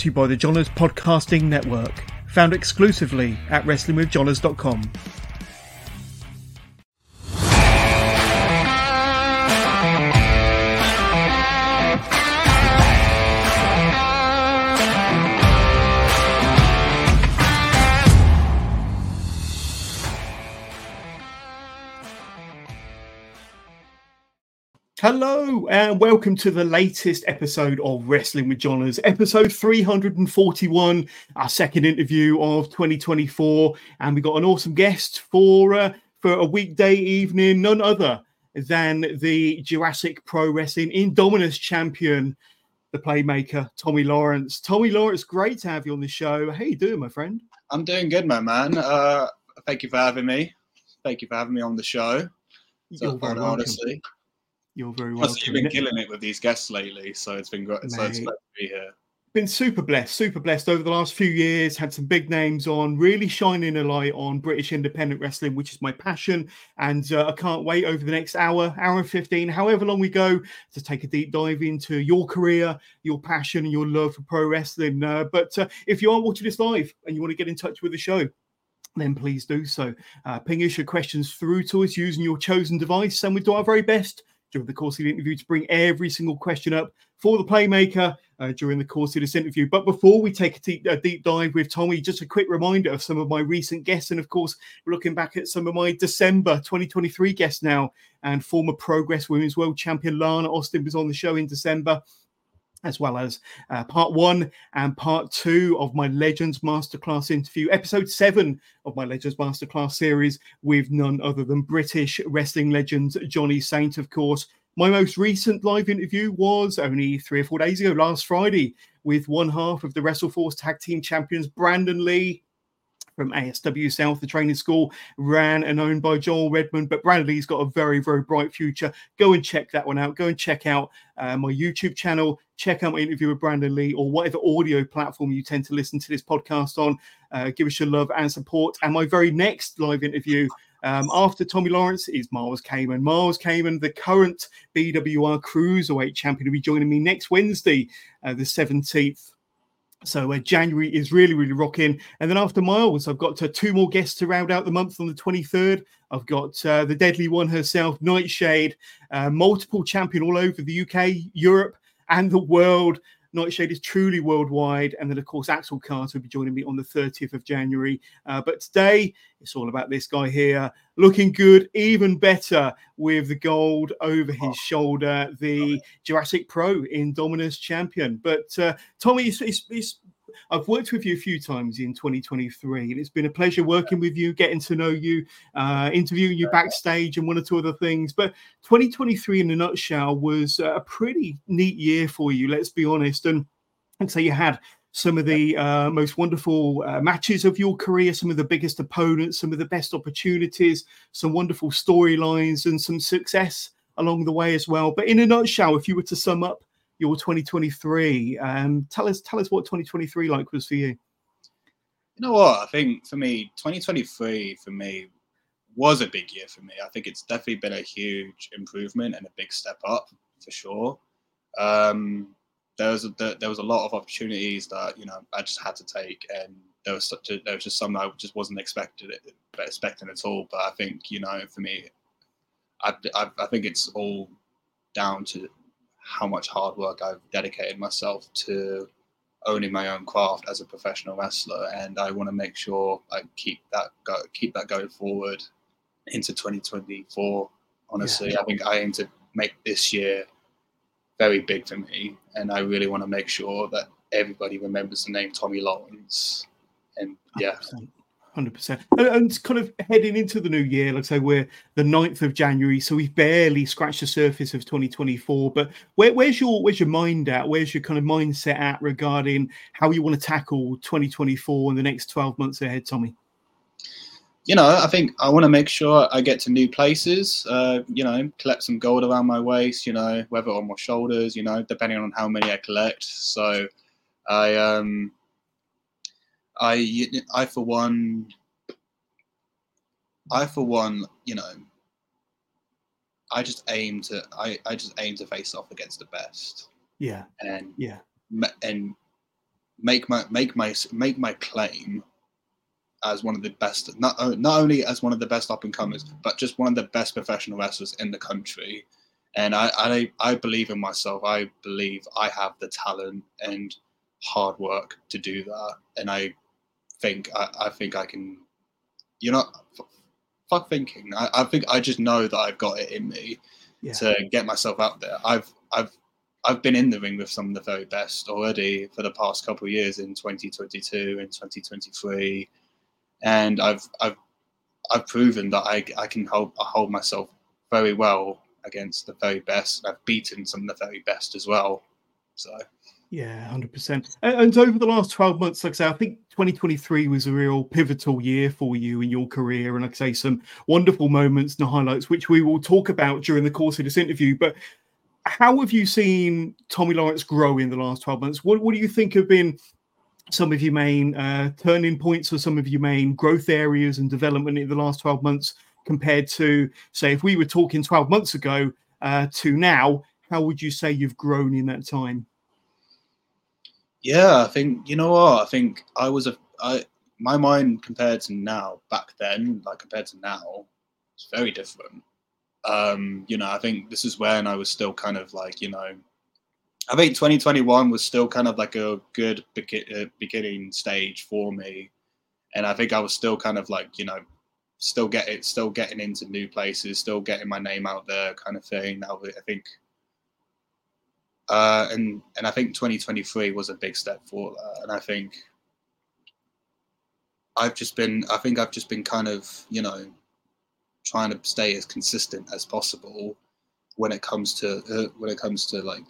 to you by the Johners Podcasting Network, found exclusively at WrestlingWithJohners.com. Hello and welcome to the latest episode of Wrestling with Johners, episode 341, our second interview of 2024, and we got an awesome guest for a weekday evening, none other than the Jurassic Pro Wrestling Indominus champion, the Playmaker, Tommy Lawrence. Tommy Lawrence, great to have you on the show. How you doing, my friend? I'm doing good, my man. Thank you for having me. Thank you for having me on the show. You're very welcome. Honestly. You're very welcome. You've been killing it with these guests lately, so it's been great. So it's great to be here. Been super blessed over the last few years. Had some big names on, really shining a light on British independent wrestling, which is my passion. And I can't wait over the next hour and 15, however long we go, to take a deep dive into your career, your passion, and your love for pro wrestling. But if you are watching this live and you want to get in touch with the show, then please do so. Ping us your questions through to us using your chosen device, and we do our very best during the course of the interview to bring every single question up for the Playmaker during the course of this interview. But before we take a deep dive with Tommy, just a quick reminder of some of my recent guests. And of course, we're looking back at some of my December 2023 guests now, and former Progress Women's World Champion Lana Austin was on the show in December, as well as part 1 and part 2 of my Legends Masterclass interview, episode 7 of my Legends Masterclass series with none other than British wrestling legend Johnny Saint, of course. My most recent live interview was only 3 or 4 days ago, last Friday, with one half of the WrestleForce Tag Team Champions, Brandon Lee, from ASW South, the training school ran and owned by Joel Redmond. But Brandon Lee's got a very, very bright future. Go and check that one out. Go and check out my YouTube channel. Check out my interview with Brandon Lee, or whatever audio platform you tend to listen to this podcast on. Give us your love and support. And my very next live interview after Tommy Lawrence is Miles Kamen. Miles Kamen, the current BWR Cruiserweight champion, will be joining me next Wednesday, the 17th. So January is really, really rocking. And then after Miles, I've got 2 more guests to round out the month on the 23rd. I've got the deadly one herself, Nightshade, multiple champion all over the UK, Europe, and the world. Nightshade is truly worldwide. And then, of course, Axel Carter will be joining me on the 30th of January. But today, it's all about this guy here, looking good, even better with the gold over his shoulder, the Jurassic Pro Indominus champion. But Tommy, I've worked with you a few times in 2023, and it's been a pleasure working with you, getting to know you, interviewing you backstage and 1 or 2 other things. But 2023 in a nutshell was a pretty neat year for you, let's be honest. And so you had some of the most wonderful matches of your career, some of the biggest opponents, some of the best opportunities, some wonderful storylines, and some success along the way as well. But in a nutshell, if you were to sum up your 2023, tell us what 2023 like was for you. You know what? I think for me, 2023 for me was a big year for me. I think it's definitely been a huge improvement and a big step up for sure. There was a lot of opportunities that I just had to take, and there was just some I just wasn't expecting at all. But I think for me, I think it's all down to how much hard work I've dedicated myself to owning my own craft as a professional wrestler, and I want to make sure I keep that going forward into 2024. Honestly, I think I aim to make this year very big for me, and I really want to make sure that everybody remembers the name Tommy Lawrence. And 100%. And kind of heading into the new year, like I say, we're the 9th of January, so we've barely scratched the surface of 2024. But where's your mind at? Where's your kind of mindset at regarding how you want to tackle 2024 and the next 12 months ahead, Tommy? I think I want to make sure I get to new places, collect some gold around my waist, whether on my shoulders, depending on how many I collect. So I for one, I just aim to face off against the best. Yeah. And make my claim as one of the best, not only as one of the best up and comers, but just one of the best professional wrestlers in the country. And I believe in myself. I believe I have the talent and hard work to do that. And I think I can. Fuck thinking. I think I just know that I've got it in me to get myself out there. I've been in the ring with some of the very best already for the past couple of years in 2022 and 2023, and I've proven that I can hold myself very well against the very best. I've beaten some of the very best as well. So. Yeah, 100%. And over the last 12 months, like I say, I think 2023 was a real pivotal year for you in your career. And like I say, some wonderful moments and highlights, which we will talk about during the course of this interview. But how have you seen Tommy Lawrence grow in the last 12 months? What do you think have been some of your main turning points or some of your main growth areas and development in the last 12 months compared to, say, if we were talking 12 months ago to now, how would you say you've grown in that time? Yeah, I think, you know what? I think my mind compared to now, back then, like compared to now, it's very different. I think this is when I was still kind of like, I think 2021 was still kind of like a good beginning stage for me. And I think I was still kind of like, still getting into new places, still getting my name out there kind of thing. Now I think, and I think 2023 was a big step forward. And I think I've just been kind of, trying to stay as consistent as possible when it comes to like,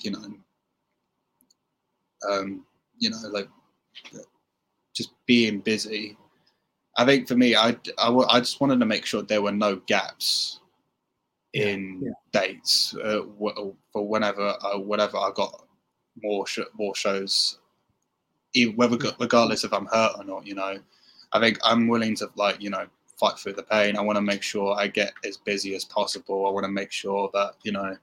like just being busy. I think for me, I just wanted to make sure there were no gaps in dates for whenever I got more shows, regardless if I'm hurt or not. I think I'm willing to fight through the pain. I want to make sure I get as busy as possible. I want to make sure that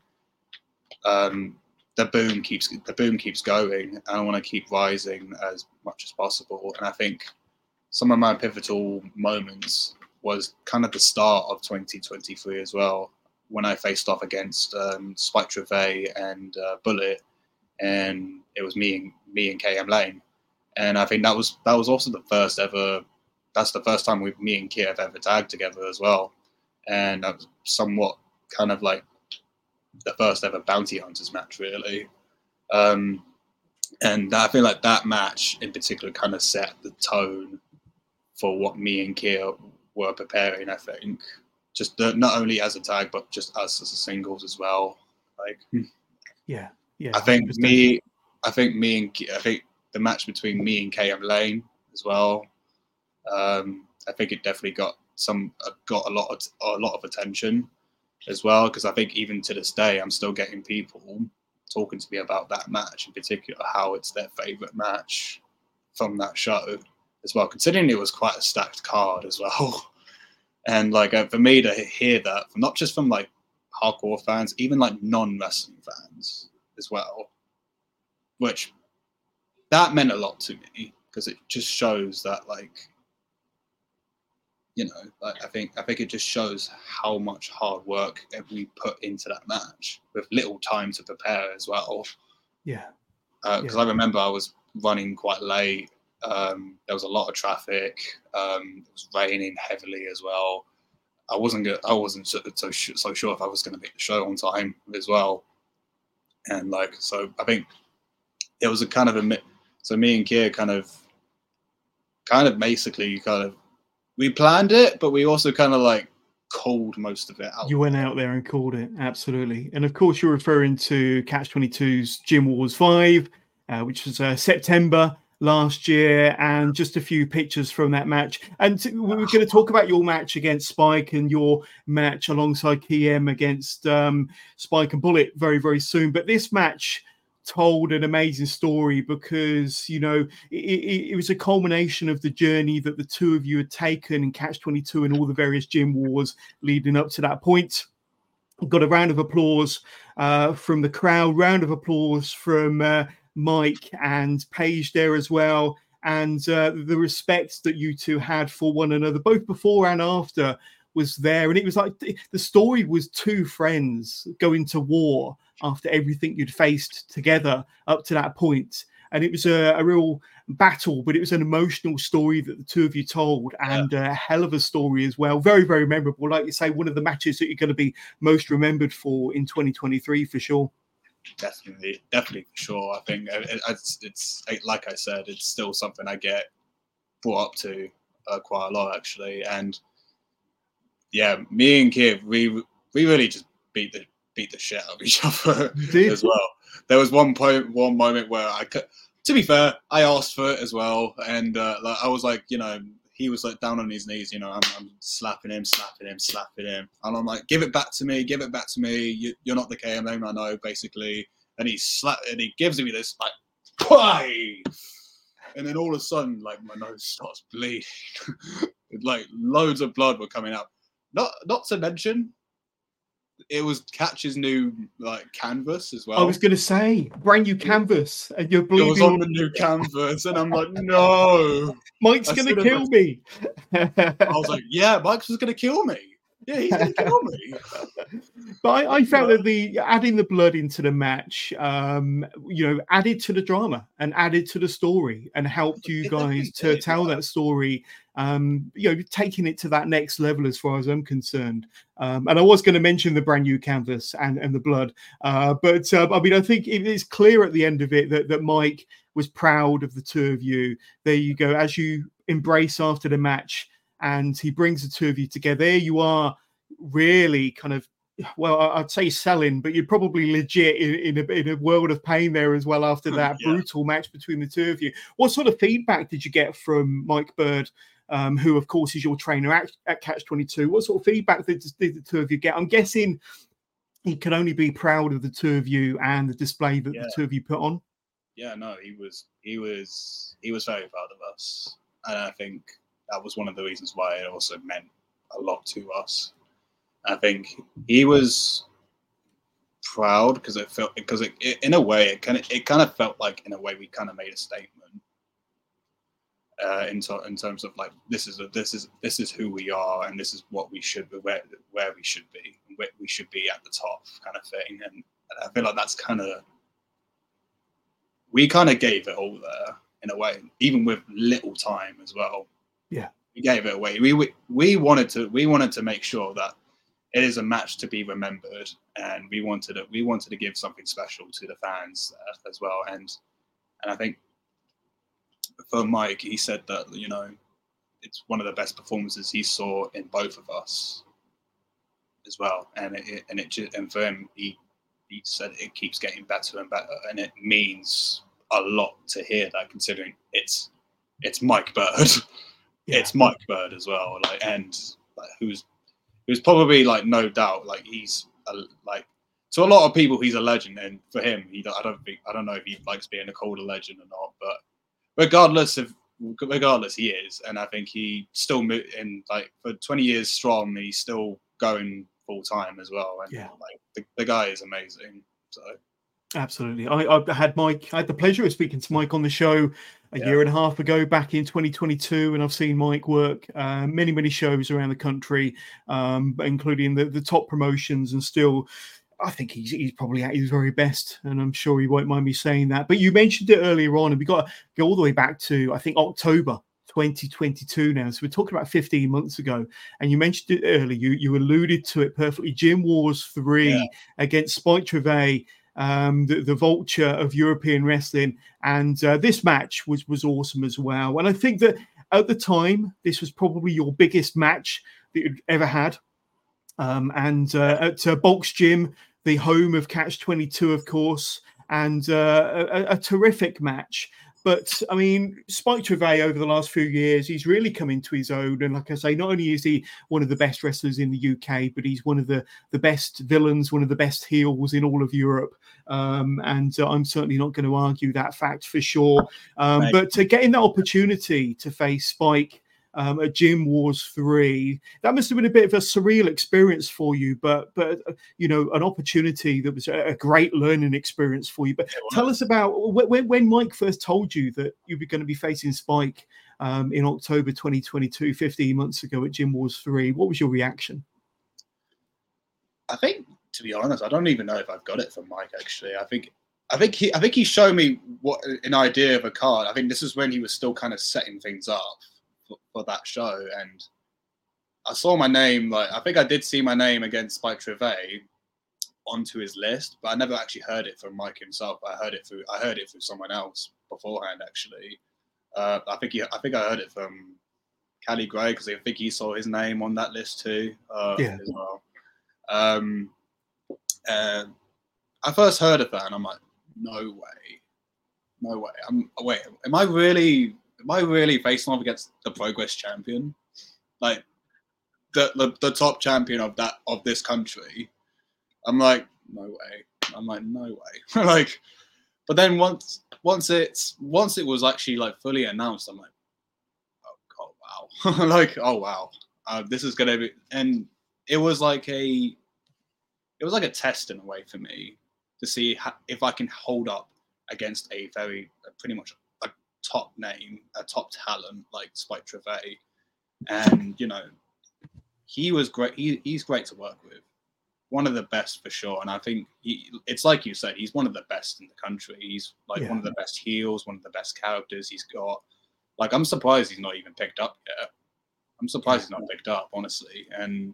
the boom keeps going, and I want to keep rising as much as possible. And I think some of my pivotal moments was kind of the start of 2023 as well, when I faced off against Spike Trivet and Bullet, and it was me and KM Lane, and I think that was also the first ever. That's the first time me and Kia have ever tagged together as well, and that was somewhat kind of like the first ever Bounty Hunters match, really. And I feel like that match in particular kind of set the tone for what me and Kia were preparing. I think just not only as a tag, but just us as a singles as well. Like, yeah. I think I think the match between me and KM Lane as well. I think it definitely got a lot of attention as well, because I think even to this day I'm still getting people talking to me about that match in particular, how it's their favorite match from that show as well, considering it was quite a stacked card as well. And like for me to hear that from not just from like hardcore fans, even like non-wrestling fans as well, which that meant a lot to me, because it just shows that like, I think it just shows how much hard work we put into that match with little time to prepare as well. Yeah. Because I remember I was running quite late. There was a lot of traffic. It was raining heavily as well. I wasn't so sure if I was going to make the show on time as well. And like, so I think it was a kind of so me and Kia kind of basically we planned it, but we also kind of like called most of it out. You went out there and called it, absolutely. And of course, you're referring to Catch-22's Gym Wars 5, which was September last year, and just a few pictures from that match. And we were going to talk about your match against Spike and your match alongside KM against Spike and Bullet very, very soon. But this match told an amazing story, because it was a culmination of the journey that the two of you had taken in Catch-22 and all the various gym wars leading up to that point. Got a round of applause from the crowd, round of applause from Mike and Paige there as well, and the respect that you two had for one another, both before and after, was there. And it was like the story was two friends going to war after everything you'd faced together up to that point. And it was a real battle, but it was an emotional story that the two of you told, and a hell of a story as well. Very, very memorable. Like you say, one of the matches that you're going to be most remembered for in 2023 for sure. Definitely for sure. I think it's like I said, it's still something I get brought up to quite a lot actually. And yeah, me and Kiev, we really just beat the shit out of each other as well. There was one moment where to be fair, I asked for it as well, and I was like, he was like down on his knees, I'm slapping him, and I'm like, give it back to me. You're not the KMM, I know, basically. And he gives me this like, pie, and then all of a sudden, like my nose starts bleeding, like loads of blood were coming out. Not to mention, it was Catch's new like canvas as well. I was going to say, brand new canvas, and you're bleeding. It was on the new canvas, and I'm like, no, Mike's going to kill me. I was like, yeah, Mike's was going to kill me. Yeah, he's going to kill me. But I felt that the adding the blood into the match, added to the drama and added to the story and helped you guys to tell that story. Taking it to that next level as far as I'm concerned. And I was going to mention the brand new canvas and the blood, but I think it is clear at the end of it that Mike was proud of the two of you. There you go, as you embrace after the match, and he brings the two of you together. There you are, really kind of, well, I'd say selling, but you're probably legit in a world of pain there as well after that brutal match between the two of you. What sort of feedback did you get from Mike Bird, who, of course, is your trainer at Catch 22? What sort of feedback did the two of you get? I'm guessing he could only be proud of the two of you and the display that the two of you put on. Yeah, no, he was very proud of us, and I think that was one of the reasons why it also meant a lot to us. I think he was proud because in a way it kind of felt like in a way we kind of made a statement in terms of like this is who we are, and this is what we should be, where we should be, we should be at the top kind of thing. And I feel like that's we kind of gave it all there in a way, even with little time as well. Yeah, we gave it away. We wanted to make sure that it is a match to be remembered, and we wanted to give something special to the fans as well. And I think for Mike, he said that it's one of the best performances he saw in both of us as well. And for him, he said it keeps getting better and better, and it means a lot to hear that, considering it's Mike Bird. It's Mike Bird as well, who's probably no doubt he's to a lot of people he's a legend, and for him I don't know if he likes being called a legend or not, but regardless he is, and I think he still in for 20 years strong, he's still going full time as well, and the guy is amazing. So absolutely. I had the pleasure of speaking to Mike on the show a year and a half ago, back in 2022, and I've seen Mike work many shows around the country, including the top promotions, and still I think he's probably at his very best, and I'm sure he won't mind me saying that. But you mentioned it earlier on, and we got to go all the way back to, I think, October 2022 now. So we're talking about 15 months ago, and you mentioned it earlier. You alluded to it perfectly. Gym Wars 3 against Spike Trivet, the vulture of European wrestling, and this match was awesome as well. And I think that at the time, this was probably your biggest match that you'd ever had. At Bulk's Gym, the home of Catch 22, of course, and a terrific match. But I mean, Spike Trivet over the last few years, he's really come into his own. And like I say, not only is he one of the best wrestlers in the UK, but he's one of the best villains, one of the best heels in all of Europe. And I'm certainly not going to argue that fact for sure. But getting that opportunity to face Spike at Gym Wars 3. That must have been a bit of a surreal experience for you, but you know, an opportunity that was a great learning experience for you. But tell us about when Mike first told you that you were going to be facing Spike in October 2022, 15 months ago at Gym Wars 3. What was your reaction? I think, to be honest, I don't even know if I've got it from Mike. Actually, I think he showed me what an idea of a card. I think this is when he was still kind of setting things up for that show, and I saw my name. Like, I think I did see my name against Spike Trivet onto his list, but I never actually heard it from Mike himself. I heard it through someone else beforehand. Actually, I think I heard it from Callie Gray, because I think he saw his name on that list too. As well. I first heard of that, and I'm like, no way. Am I really facing off against the Progress champion, like the top champion of this country? I'm like, no way. Like, but then once it was actually like fully announced, I'm like, oh wow, like, oh wow, this is gonna be, and it was like a test in a way for me to see if I can hold up against pretty much a top name, a top talent like Spike Trivet. And, you know, he was great. He's great to work with. One of the best for sure. And I think it's like you said, he's one of the best in the country. He's like one of the best heels, one of the best characters he's got. Like, I'm surprised he's not even picked up yet. I'm surprised he's not picked up, honestly. And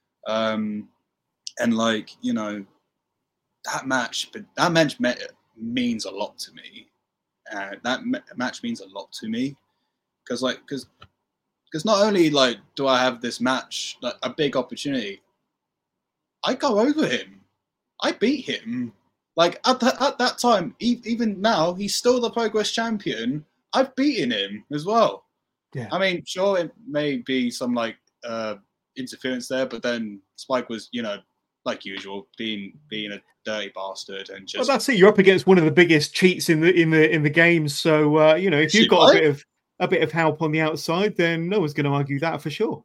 like, you know, that match means a lot to me. That match means a lot to me because not only like do I have this match, like a big opportunity, I go over him, I beat him. Like at that time, even now, he's still the Progress champion. I've beaten him as well. Yeah. I mean, sure, it may be some like interference there, but then Spike was, you know, like usual, being a dirty bastard and just. Well, that's it. You're up against one of the biggest cheats in the game. So you know, if you've got a bit of help on the outside, then no one's going to argue that for sure.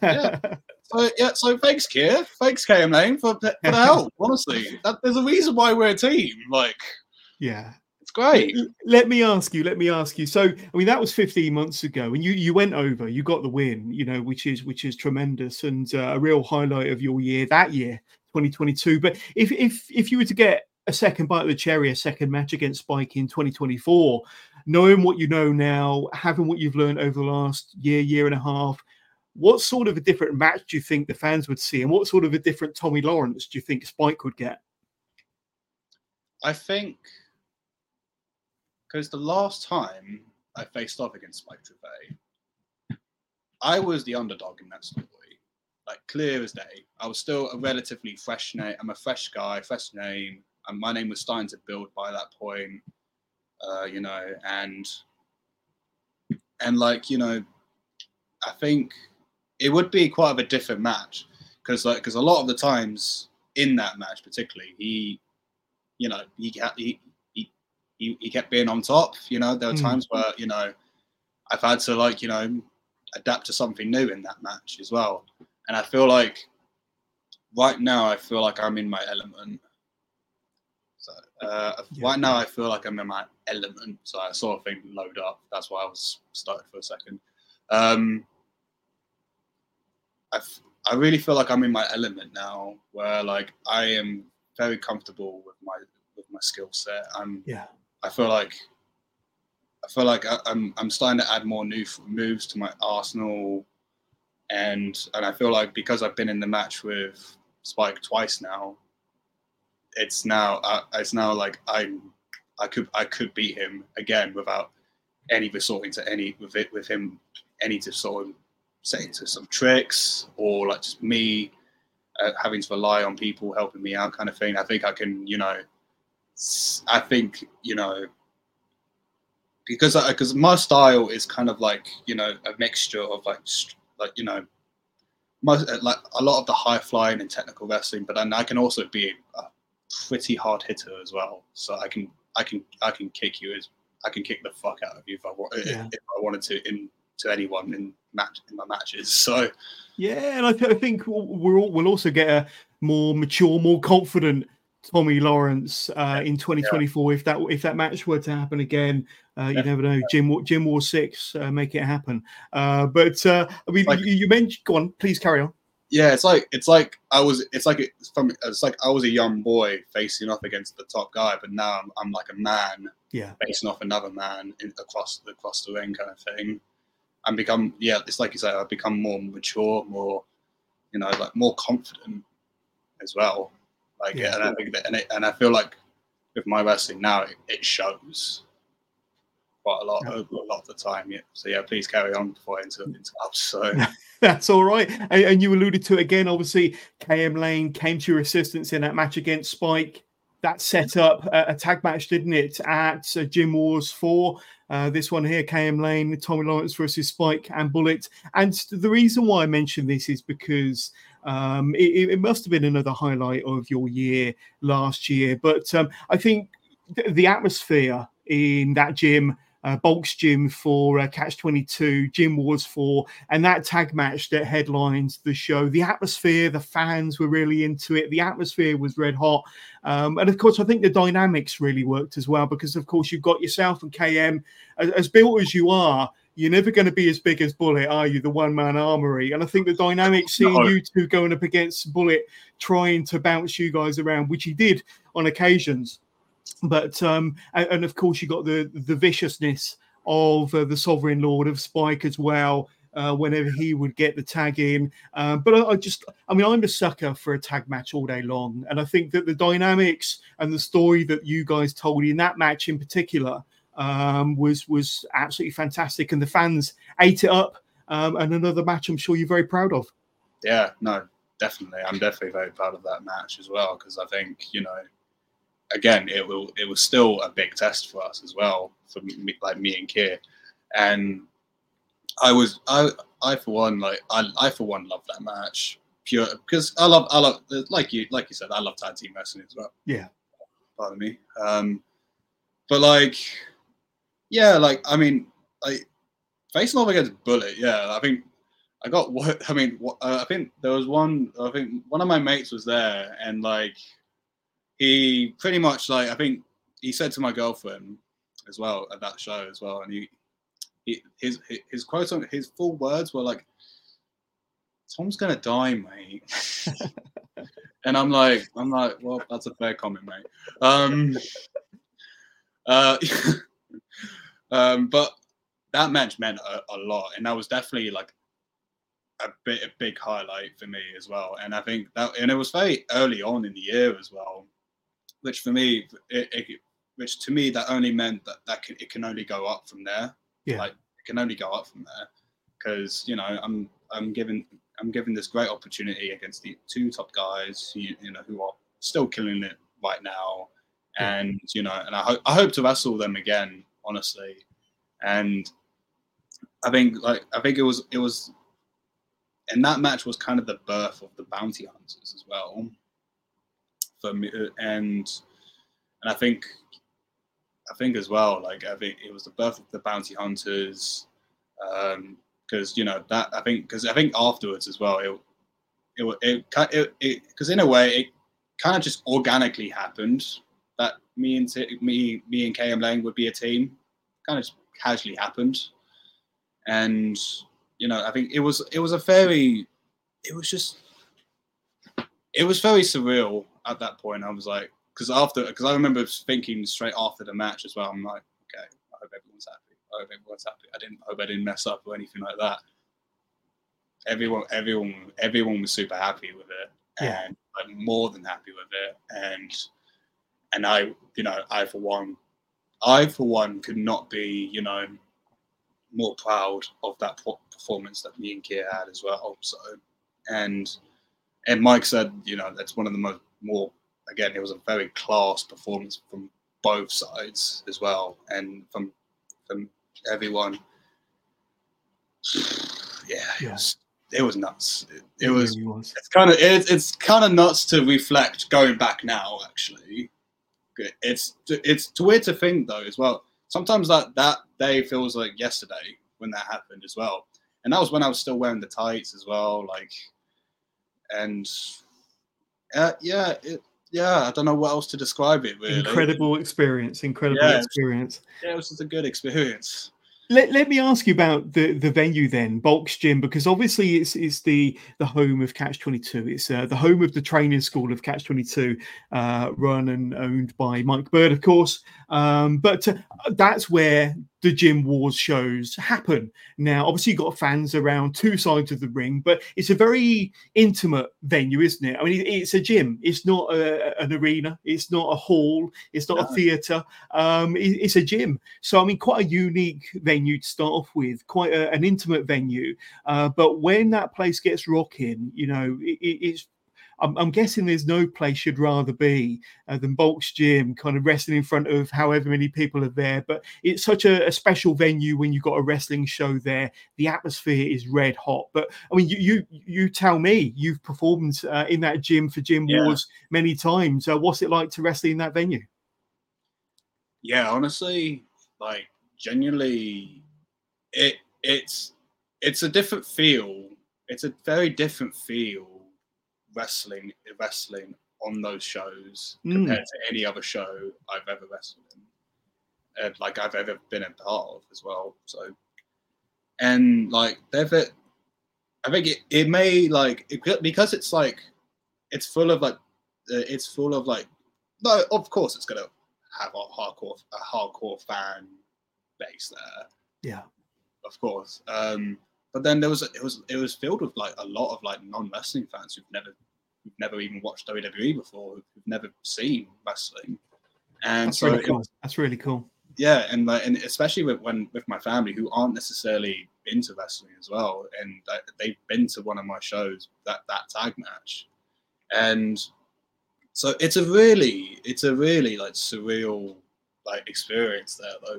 So thanks, Keir. Thanks, KM for the help. Honestly, there's a reason why we're a team. Like, yeah. It's great. Let me ask you. So, I mean, that was 15 months ago, and you went over, you got the win, you know, which is tremendous and a real highlight of your year, that year, 2022. But if you were to get a second bite of the cherry, a second match against Spike in 2024, knowing what you know now, having what you've learned over the last year and a half, what sort of a different match do you think the fans would see, and what sort of a different Tommy Lawrence do you think Spike would get? I think. Because the last time I faced off against Spike Trivet, I was the underdog in that story. Like, clear as day. I was still a relatively fresh name. I'm a fresh guy, fresh name. And my name was starting to build by that point, you know. And like, you know, I think it would be quite of a different match. Because a lot of the times in that match, particularly, he kept being on top. You know, there were times where, you know, I've had to, like, you know, adapt to something new in that match as well. And I feel like right now, I feel like I'm in my element. So right now, I feel like I'm in my element. So I saw a thing load up. That's why I was started for a second. I really feel like I'm in my element now, where like I am very comfortable with my skill set. I feel like I'm starting to add more new moves to my arsenal, and I feel like because I've been in the match with Spike twice now, it's now like I could beat him again without any resorting to any with him any to sort of say into some tricks or like just me having to rely on people helping me out kind of thing. I think I can, you know. I think, you know, because my style is kind of like, you know, a mixture of like you know, like a lot of the high flying and technical wrestling, but then I can also be a pretty hard hitter as well. So I can kick you I can kick the fuck out of you if I wanted to to anyone matches. So yeah, and I think we'll also get a more mature, more confident Tommy Lawrence in 2024 if that match were to happen again. You never know. Gym War 6, make it happen. But I mean, you mentioned. Go on, please carry on. Yeah, it's like I was a young boy facing off against the top guy, but now I'm like a man facing off another man across the ring kind of thing. And become it's like you say, I've become more mature, more like more confident as well. Like and I think that and I feel like with my wrestling now it shows quite a lot of the time. Yeah. So please carry on before I interrupt. So that's all right. And you alluded to it again. Obviously, KM Lane came to your assistance in that match against Spike. That set up a tag match, didn't it? At Gym Wars 4. This one here, KM Lane, Tommy Lawrence versus Spike and Bullet. And the reason why I mention this is because it must have been another highlight of your year last year. But I think the atmosphere in that gym, Bulk's gym for Catch 22, Gym Wars 4, and that tag match that headlines the show. The atmosphere, the fans were really into it. The atmosphere was red hot. And of course, I think the dynamics really worked as well, because of course you've got yourself and KM, as built as you are, you're never going to be as big as Bullet, are you? The one-man armory. And I think the dynamics, seeing you two going up against Bullet, trying to bounce you guys around, which he did on occasions. But and of course you got the viciousness of the Sovereign Lord of Spike as well, whenever he would get the tag in. But I'm a sucker for a tag match all day long, and I think that the dynamics and the story that you guys told in that match in particular was absolutely fantastic, and the fans ate it up. And another match I'm sure you're very proud of. Yeah, no, definitely. I'm definitely very proud of that match as well, because I think again, it was still a big test for us as well, for me, like me and Keir, and I for one love that match pure because I love like you said, I love tag team wrestling as well. Yeah, pardon me. But like facing off against Bullet, I think I got what I mean. I think there was one. I think one of my mates was there, and like. He pretty much I think he said to my girlfriend as well at that show as well, and his quotes on his full words were like, "Tom's gonna die, mate," and I'm like, well, that's a fair comment, mate. But that match meant a lot, and that was definitely like a big highlight for me as well. And I think and it was very early on in the year as well. Which for me, which to me, that only meant that it can only go up from there. Yeah, like it can only go up from there, because I'm given this great opportunity against the two top guys who are still killing it right now, and and I hope to wrestle them again, honestly. And I think it was, and that match was kind of the birth of the Bounty Hunters as well. For me, and I think as well, I think it was the birth of the Bounty Hunters, because I think afterwards as well, because in a way it kind of just organically happened that me and KM Lane would be a team, kind of just casually happened, and I think it was very surreal at that point. I was like, because I remember thinking straight after the match as well, I'm like, okay, I hope everyone's happy. I hope I didn't mess up or anything like that. Everyone was super happy with it, and more than happy with it. And I for one could not be, more proud of that performance that me and Keir had as well. So, and Mike said, that's one of the more, again, it was a very class performance from both sides as well, and from everyone. It was nuts. It was. Really was. It's kind of nuts to reflect going back now. Actually, it's weird to think though as well. Sometimes that day feels like yesterday when that happened as well. and that was when I was still wearing the tights as well. Like, and yeah, I don't know what else to describe it really. Incredible experience. Yeah, it was just a good experience. Let me ask you about the venue then, Bulks Gym, because obviously it's the home of Catch 22. It's the home of the training school of Catch 22, run and owned by Mike Bird, of course. But that's where the Gym Wars shows happen. Now, obviously, you've got fans around two sides of the ring, but it's a very intimate venue, isn't it? I mean, it's a gym. It's not an arena. It's not a hall. It's not a theatre. It's a gym. So, I mean, quite a unique venue to start off with, quite an intimate venue. But when that place gets rocking, you know, it's I'm guessing there's no place you'd rather be than Bulks Gym, kind of wrestling in front of however many people are there. But it's such a special venue when you've got a wrestling show there. The atmosphere is red hot. But I mean, you tell me, you've performed in that gym for Gym Wars many times. What's it like to wrestle in that venue? Yeah, honestly, like genuinely, it's a different feel. It's a very different feel wrestling on those shows compared to any other show I've ever wrestled in, like I've ever been a part of as well. So, and like I think it may like because it's like it's full of like no, of course it's gonna have a hardcore fan base there. Yeah, of course. But then it was filled with like a lot of like non-wrestling fans who've never even watched WWE before, who've never seen wrestling, and that's really cool. That's really cool. Yeah, and especially with my family who aren't necessarily into wrestling as well, and they've been to one of my shows, that tag match, and so it's a really like surreal like experience there though,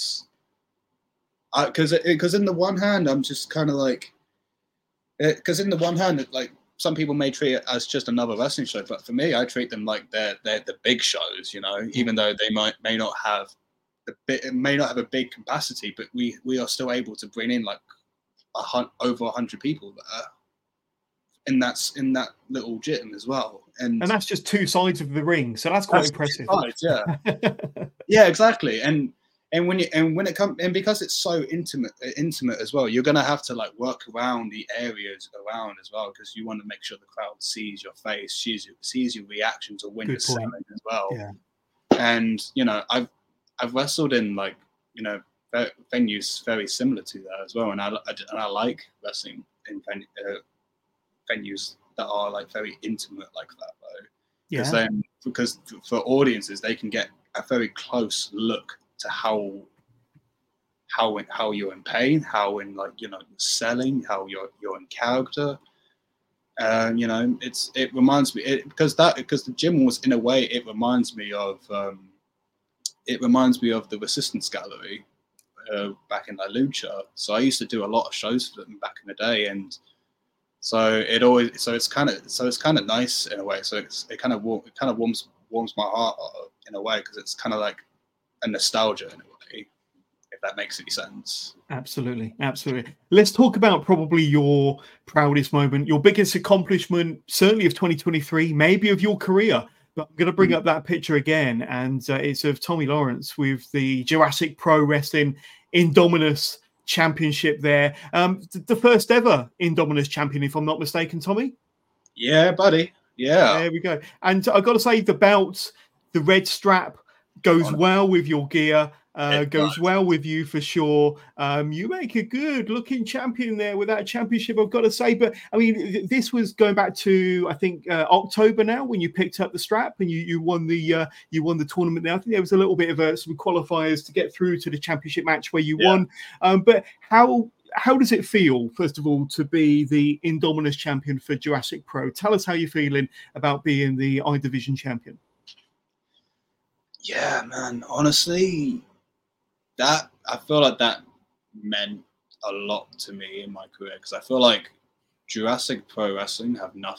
because in the one hand I'm just kind of like, because in the one hand like some people may treat it as just another wrestling show, but for me I treat them like they're the big shows, you know, even though they may not have a big capacity, but we are still able to bring in like over 100 people there, and that's in that little gym as well, and that's just two sides of the ring, so that's quite impressive. Sides, yeah. Yeah, exactly. And when it comes, and because it's so intimate as well, you're gonna have to like work around the areas around as well, because you want to make sure the crowd sees your face, sees your reaction to when you're selling as well. Yeah. And you know, I've wrestled in like, you know, venues very similar to that as well, and I like wrestling in venues that are like very intimate like that though, because for audiences they can get a very close look to how you're in pain, how in like, you know, you're selling, how you're in character. You know, it reminds me, because the Gym was in a way, it reminds me of the Resistance Gallery back in La Lucha. So I used to do a lot of shows for them back in the day, and so it's kind of nice in a way. So it kind of warms my heart in a way, because it's kind of like a nostalgia in a way, if that makes any sense. Absolutely. Let's talk about probably your proudest moment, your biggest accomplishment, certainly of 2023, maybe of your career. But I'm going to bring up that picture again, and it's of Tommy Lawrence with the Jurassic Pro Wrestling Indominus Championship there. The first ever Indominus champion, if I'm not mistaken, Tommy? Yeah, buddy. Yeah. There we go. And I've got to say, the belt, the red strap, goes well with your gear, goes well with you for sure. You make a good looking champion there with that championship, I've got to say. But I mean, this was going back to, I think, October now, when you picked up the strap and you won the tournament there. I think there was a little bit of some qualifiers to get through to the championship match where you won. But how does it feel, first of all, to be the Indominus champion for Jurassic Pro? Tell us how you're feeling about being the I Division champion. Yeah, man. Honestly, I feel like that meant a lot to me in my career, because I feel like Jurassic Pro Wrestling have done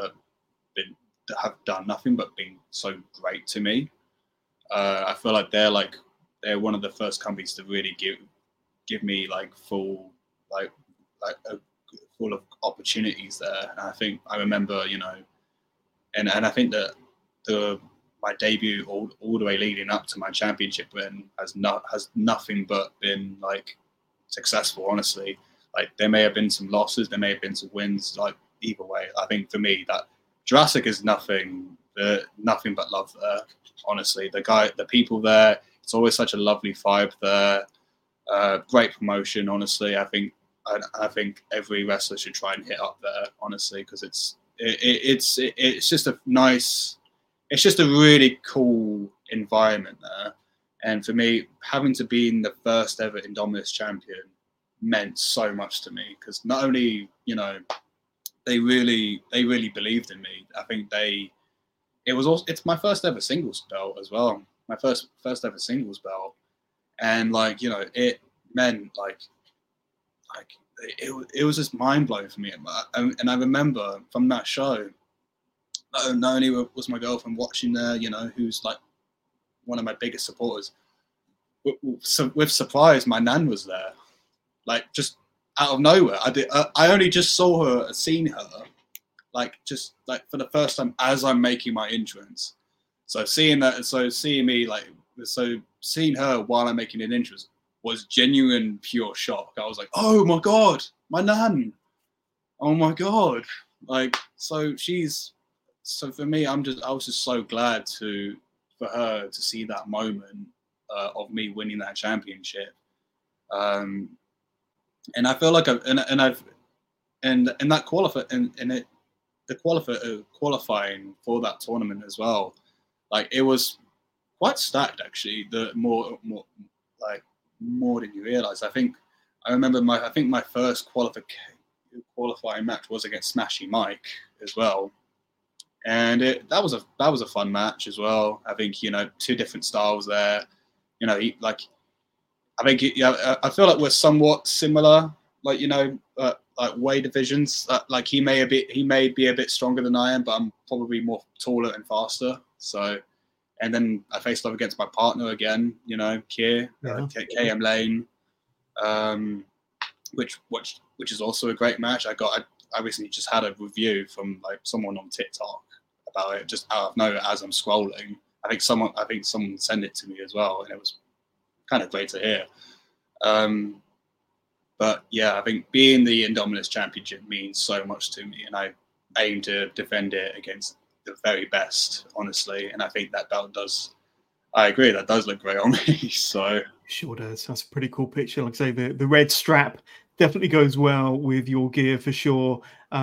nothing but been so great to me. I feel like they're one of the first companies to really give me like full, like full of opportunities there. And I think I remember, and I think that my debut all the way leading up to my championship win has nothing but been like successful. Honestly, like there may have been some losses, there may have been some wins. Like either way, I think for me that Jurassic is nothing but love there. Honestly, the people there, it's always such a lovely vibe there. Great promotion. Honestly, I think every wrestler should try and hit up there. Honestly, because it's just a nice, it's just a really cool environment there. And for me, having to be the first ever Indominus champion meant so much to me, because not only they really believed in me. I think it's my first ever singles belt as well. My first ever singles belt, and it meant it was just mind blowing for me. And I remember from that show, not only was my girlfriend watching there, who's like one of my biggest supporters. With surprise, my nan was there, like just out of nowhere. I only just seen her, just for the first time as I'm making my entrance. So seeing her while I'm making an entrance was genuine, pure shock. I was like, oh my god, my nan! Oh my god! So for me, I was just so glad for her to see that moment of me winning that championship, and I feel like qualifying for that tournament as well, it was quite stacked actually. The more than you realize. I remember my first qualifying match was against Smashy Mike as well. And that was a fun match as well. I think two different styles there. I feel like we're somewhat similar. Weight divisions. He may be a bit stronger than I am, but I'm probably more taller and faster. So, and then I faced off against my partner again. Kier, KM Lane, which is also a great match. I recently just had a review from someone on TikTok about it, just out of nowhere as I'm scrolling. I think someone sent it to me as well, and it was kind of great to hear. But yeah, I think being the Indominus Championship means so much to me, and I aim to defend it against the very best, honestly. And I think that belt does. I agree, that does look great on me. So sure does. That's a pretty cool picture. Like I say, the red strap definitely goes well with your gear for sure.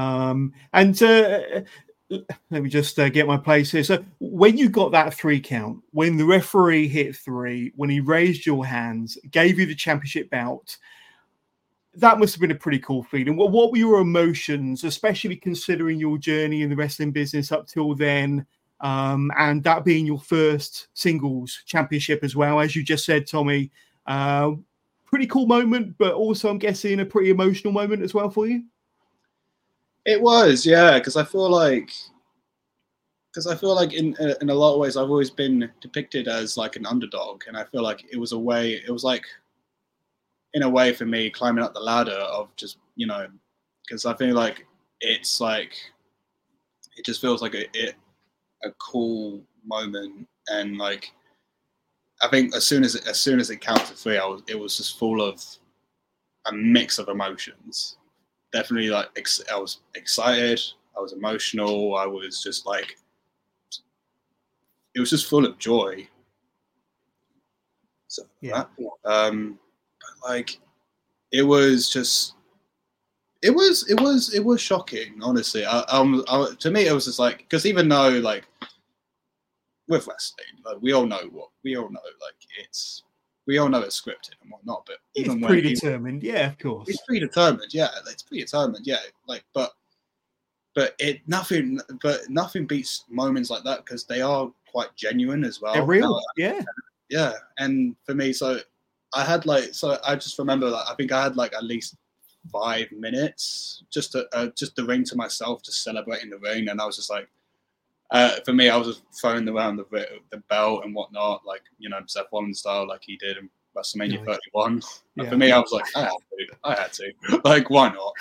Let me just get my place here. So when you got that 3 count, when the referee hit 3, when he raised your hands, gave you the championship belt, that must have been a pretty cool feeling. What were your emotions, especially considering your journey in the wrestling business up till then, and that being your first singles championship as well? As you just said, Tommy, pretty cool moment, but also I'm guessing a pretty emotional moment as well for you. It was, yeah, because I feel like in a lot of ways I've always been depicted as an underdog, and I feel like it was in a way for me climbing up the ladder of just because I feel like it just feels like a cool moment, and I think as soon as it counted to 3, it was just full of a mix of emotions. Definitely, I was excited, I was emotional, I was just it was just full of joy. So yeah, it was just, it was shocking, honestly. To me, it was just because even though with wrestling, we all know it's scripted and whatnot, but even it's predetermined, yeah, of course. It's predetermined, yeah. It's predetermined, yeah. Nothing beats moments like that because they are quite genuine as well. They're real, yeah. Yeah, and for me, I just remember I think I had at least 5 minutes just the ring to myself, just celebrating the ring, and I was just for me, I was just throwing around the belt and whatnot, Seth Rollins style, he did, and WrestleMania 31. Yeah. For me, I was like, I had to. Like, why not?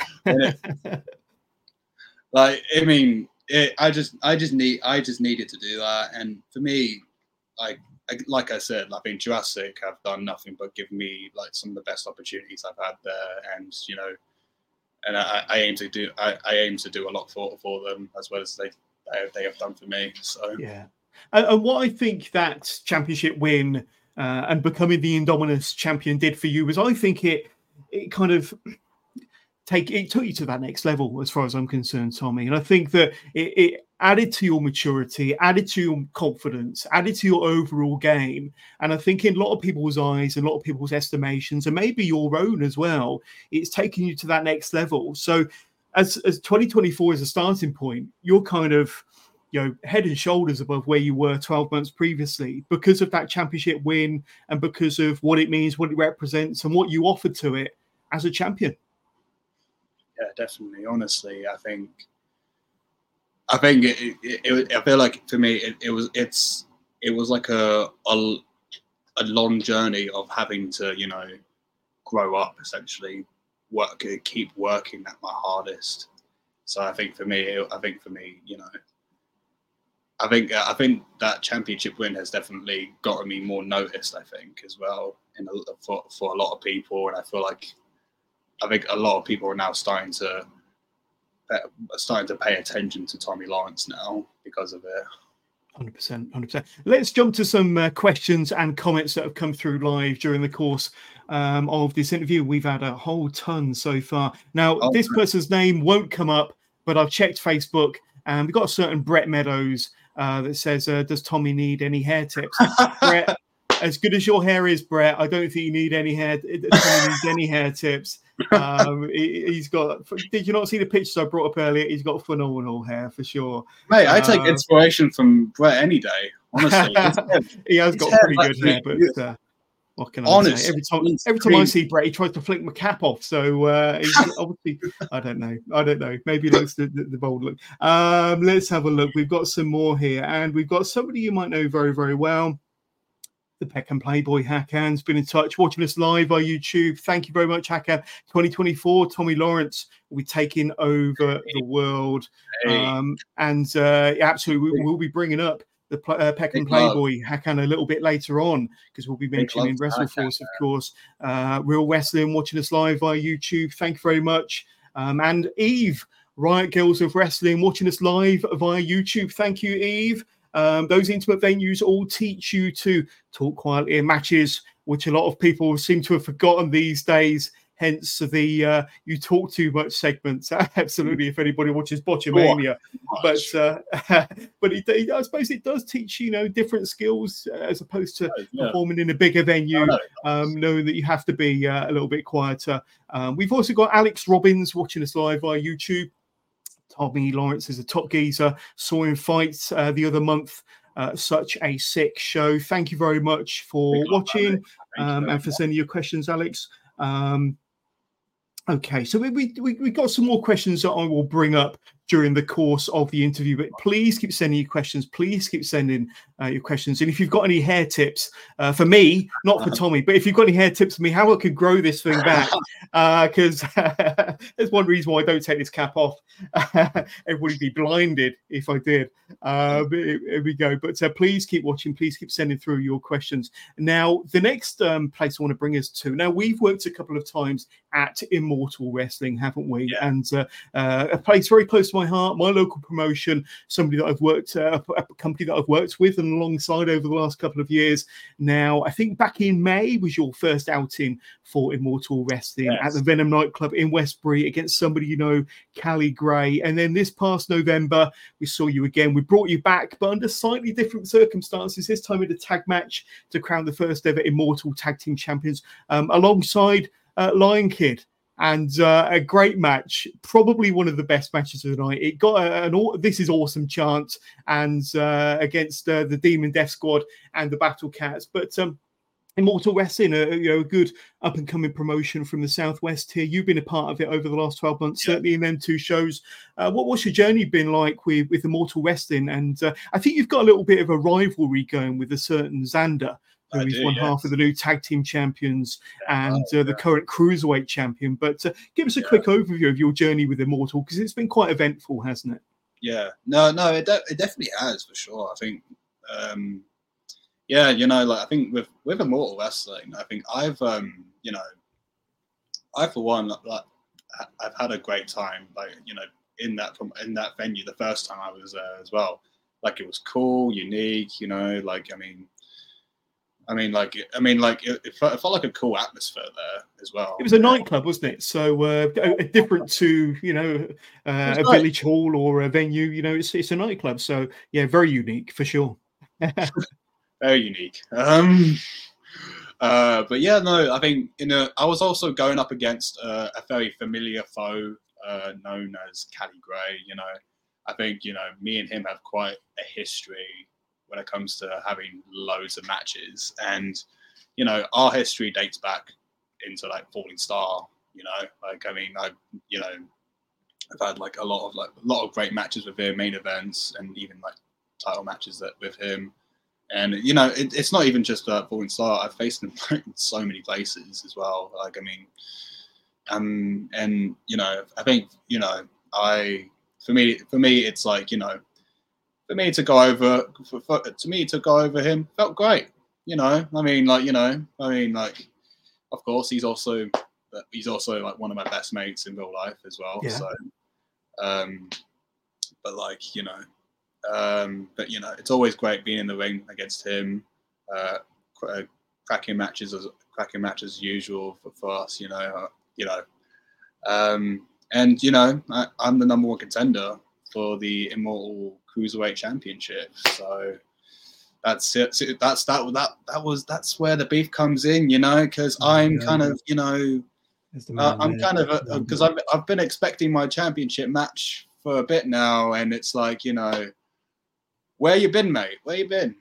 Like, I mean, I just needed to do that. And for me, like I said, I think Jurassic have done nothing but give me like some of the best opportunities I've had there, and you know, and I aim to do a lot for them as well as they have done for me. So yeah, and what I think that championship win and becoming the Indominus champion did for you was, I think it kind of it took you to that next level, as far as I'm concerned, Tommy. And I think that it added to your maturity, added to your confidence, added to your overall game. And I think in a lot of people's eyes, and a lot of people's estimations, and maybe your own as well, it's taken you to that next level. So as 2024 is a starting point, you're kind of, you know, head and shoulders above where you were 12 months previously because of that championship win and because of what it means, what it represents, and what you offered to it as a champion. Yeah, definitely. Honestly, I think I feel like for me it was like a long journey of having to, you know, grow up, essentially keep working at my hardest. So I think for me, you know, I think that championship win has definitely gotten me more noticed, I think, as well, for a lot of people. And I think a lot of people are now starting to pay attention to Tommy Lawrence now because of it. 100%. Let's jump to some questions and comments that have come through live during the course of this interview. We've had a whole ton so far. Now, this person's name won't come up, but I've checked Facebook, and we've got a certain Brett Meadows that says, does Tommy need any hair tips? Brett, as good as your hair is, Brett, I don't think you need any hair tips. He's got. Did you not see the pictures I brought up earlier? He's got phenomenal hair for sure. Mate, I take inspiration from Brett any day. Honestly, he has got pretty good hair, but what can I say? Every time I see Brett, he tries to flick my cap off. So he's obviously, I don't know. Maybe he likes the bold look. Let's have a look. We've got some more here, and we've got somebody you might know very, very well. The Peckham Playboy Hakan's been in touch, watching us live on YouTube. Thank you very much, Hakan. 2024, Tommy Lawrence will be taking over the world. Absolutely, we'll be bringing up the Peckham Playboy Hakan a little bit later on, because we'll be mentioning WrestleForce, of course. Real Wrestling, watching us live via YouTube. Thank you very much. And Eve, Riot Girls of Wrestling, watching us live via YouTube. Thank you, Eve. Those intimate venues all teach you to talk quietly in matches, which a lot of people seem to have forgotten these days. Hence the you talk too much segments. Absolutely, if anybody watches Botchamania, but I suppose it does teach you, different skills as opposed to performing in a bigger venue. Knowing that you have to be a little bit quieter. We've also got Alex Robbins watching us live via YouTube. Tommy Lawrence is a top geezer. Saw him fight the other month. Such a sick show. Thank you very much for watching and for sending your questions, Alex. Okay, so we got some more questions that I will bring up during the course of the interview, but please keep sending your questions. Please keep sending your questions. And if you've got any hair tips for me, not for Tommy, but if you've got any hair tips for me, how I could grow this thing back, because there's one reason why I don't take this cap off. Everybody would be blinded if I did. Here we go. But please keep watching. Please keep sending through your questions. Now, the next place I want to bring us to. Now, we've worked a couple of times at Immortal Wrestling, haven't we? Yeah. And a place very close to my heart, my local promotion, somebody that I've worked, a company that I've worked with and alongside over the last couple of years. Now, I think back in May was your first outing for Immortal Wrestling at the Venom nightclub in Westbury against somebody Callie Gray. And then this past November, we saw you again. We brought you back, but under slightly different circumstances, this time in a tag match to crown the first ever Immortal Tag Team Champions alongside Lion Kid. And a great match, probably one of the best matches of the night. It got "This is awesome" chant, and against the Demon Death Squad and the Battle Cats. But Immortal Wrestling, a good up and coming promotion from the Southwest here. You've been a part of it over the last 12 months, certainly in them two shows. What's your journey been like with Immortal Wrestling? And I think you've got a little bit of a rivalry going with a certain Xander who is one half of the new tag team champions and wow, the current cruiserweight champion. But give us a quick overview of your journey with Immortal, because it's been quite eventful, hasn't it? Yeah, no, it definitely has, for sure. I think, yeah, you know, like I think with Immortal Wrestling, I think I've, you know, I for one, like I've had a great time, like, you know, in that venue the first time I was there as well. Like, it was cool, unique, you know, like it felt like a cool atmosphere there as well. It was a nightclub, wasn't it? So different to, you know, a village hall or a venue. You know, it's a nightclub. So yeah, very unique for sure. Very unique. But yeah, no, I think I was also going up against a very familiar foe known as Cali Gray. You know, I think, you know, me and him have quite a history when it comes to having loads of matches, and you know, our history dates back into like Falling Star. You know, like I mean, I've had like a lot of great matches with him, main events, and even like title matches with him. And you know, it's not even just Falling Star. I've faced him in so many places as well. Like I mean, and you know, I think, you know, for me, it's like, you know, for me to go over him felt great. You know, I mean, like, of course, he's also like one of my best mates in real life as well. Yeah. So, but like, you know, it's always great being in the ring against him. Cracking matches as usual for us, you know. And you know, I'm the number one contender for the Immortal Cruiserweight Championship. So that's it. That's where the beef comes in, you know, because I'm kind of, you know, I'm kind of, because I've been expecting my championship match for a bit now, and it's like, you know, where you been, mate? Where you been?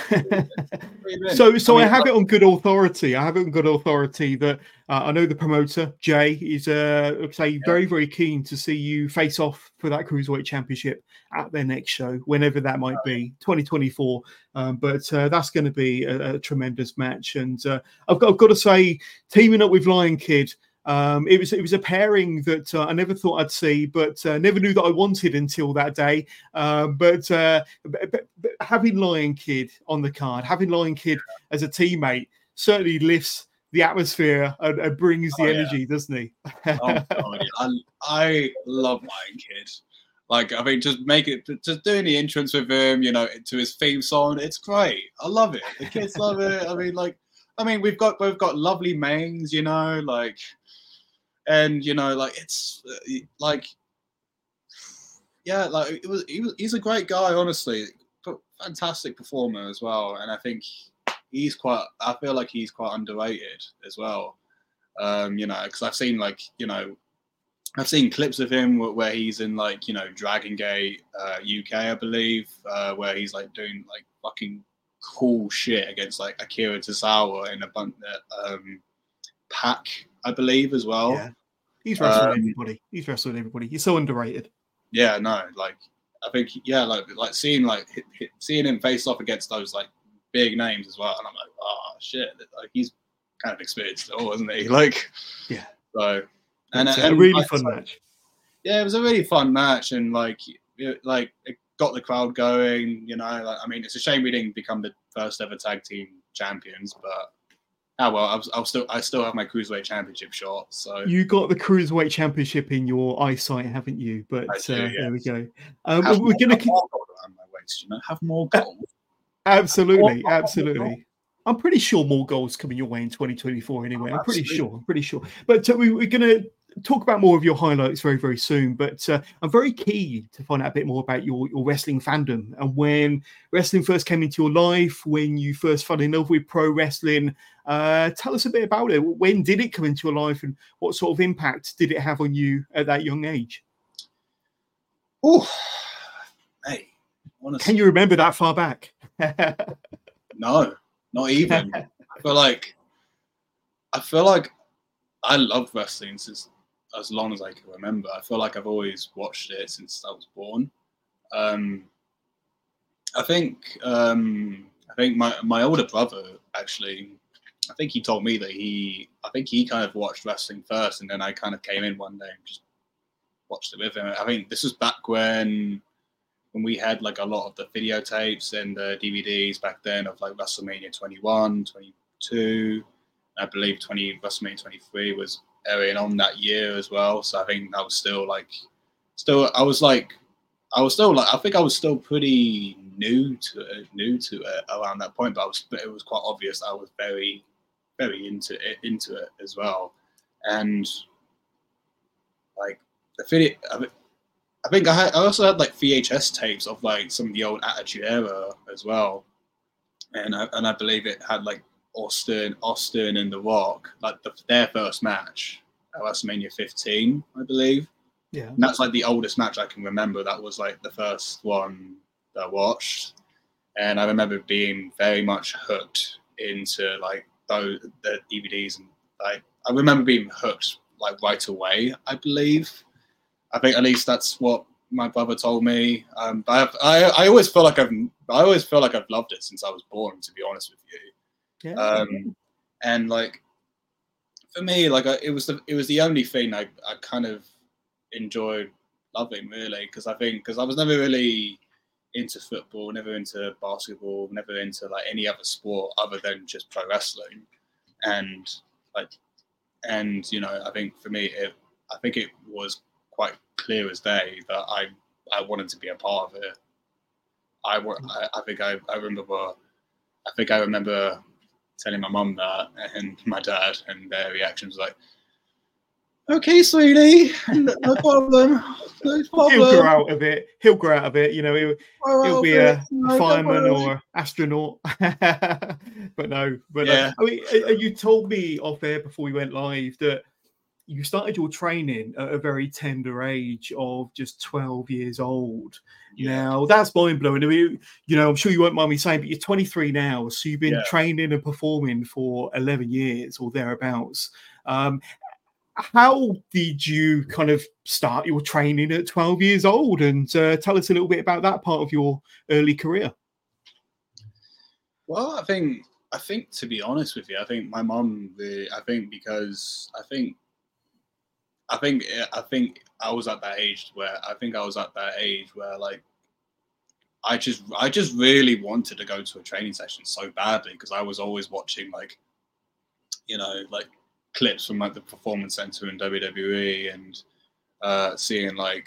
So I have it on good authority. That I know the promoter Jay is very, very keen to see you face off for that Cruiserweight Championship at their next show, whenever that might be, 2024. But that's going to be a tremendous match, and I've got to say, teaming up with Lion Kid. It was a pairing that I never thought I'd see, but never knew that I wanted until that day. But having Lion Kid on the card, having Lion Kid as a teammate, certainly lifts the atmosphere and brings the energy, doesn't he? God, yeah. I love Lion Kid. Like, I mean, just doing the entrance with him, you know, to his theme song, it's great. I love it. The kids love it. I mean, we've both got lovely mains, you know, like. And you know, like, it's like, yeah, like he's a great guy, honestly, fantastic performer as well. And I think I feel like he's quite underrated as well. You know, because I've seen clips of him where he's in, like, you know, Dragon Gate, UK, I believe, where he's like doing like fucking cool shit against like Akira Tozawa in a bunch Pac, I believe, as well. Yeah. He's wrestled everybody. He's so underrated. Yeah, no, like, I think, yeah, like seeing him face off against those like big names as well, and I'm like, oh shit, like, he's kind of experienced it all, isn't he? Like, yeah. So, and a really fun match. Yeah, it was a really fun match, and like it got the crowd going. You know, like, I mean, it's a shame we didn't become the first ever tag team champions, but. Oh well, I still have my Cruiserweight Championship shot. So you got the Cruiserweight Championship in your eyesight, haven't you? But there we go. We're going to more gold around my waist, you know. Have more gold. Absolutely. I'm pretty sure more goals coming your way in 2024 anyway. I'm pretty sure. But we're going to talk about more of your highlights very, very soon. But I'm very keen to find out a bit more about your wrestling fandom and when wrestling first came into your life, when you first fell in love with pro wrestling. Tell us a bit about it. When did it come into your life, and what sort of impact did it have on you at that young age? Oh, hey. Honestly. Can you remember that far back? No, not even. I feel like I loved wrestling since as long as I can remember. I feel like I've always watched it since I was born. I think I think my older brother actually, I think he told me that he kind of watched wrestling first, and then I kind of came in one day and just watched it with him. I think this was back when we had like a lot of the videotapes and the DVDs back then of like WrestleMania 21, 22, I believe WrestleMania 23 was airing on that year as well. So I think that was I think I was still pretty new to it around that point, but it was quite obvious I was very, very into it as well. And like the video, I think I also had like VHS tapes of like some of the old Attitude Era as well, and I believe it had like Austin and The Rock, like their first match at WrestleMania 15, I believe. Yeah, and that's like the oldest match I can remember. That was like the first one that I watched, and I remember being very much hooked into like the DVDs, and like I remember being hooked like right away. I believe. I think at least that's what my brother told me. But I always feel like I've loved it since I was born. To be honest with you, yeah. And like for me, like it was the only thing I kind of enjoyed loving really, because I was never really into football, never into basketball, never into like any other sport other than just pro wrestling, and you know, I think for me it was quite clear as day that I wanted to be a part of it. I remember telling my mum that and my dad, and their reactions were like, "Okay, sweetie, no problem, no problem." He'll grow out of it. You know, he'll be a fireman or astronaut. But no. Yeah. I mean, you told me off air before we went live that you started your training at a very tender age of just 12 years old. Yeah. Now, that's mind-blowing. I mean, you know, I'm sure you won't mind me saying, but you're 23 now, so you've been training and performing for 11 years or thereabouts. How did you kind of start your training at 12 years old? And tell us a little bit about that part of your early career. Well, I think to be honest with you, I think my mum, because I think I was at that age where like I just really wanted to go to a training session so badly, because I was always watching like, you know, like clips from like the Performance Center in WWE, and seeing like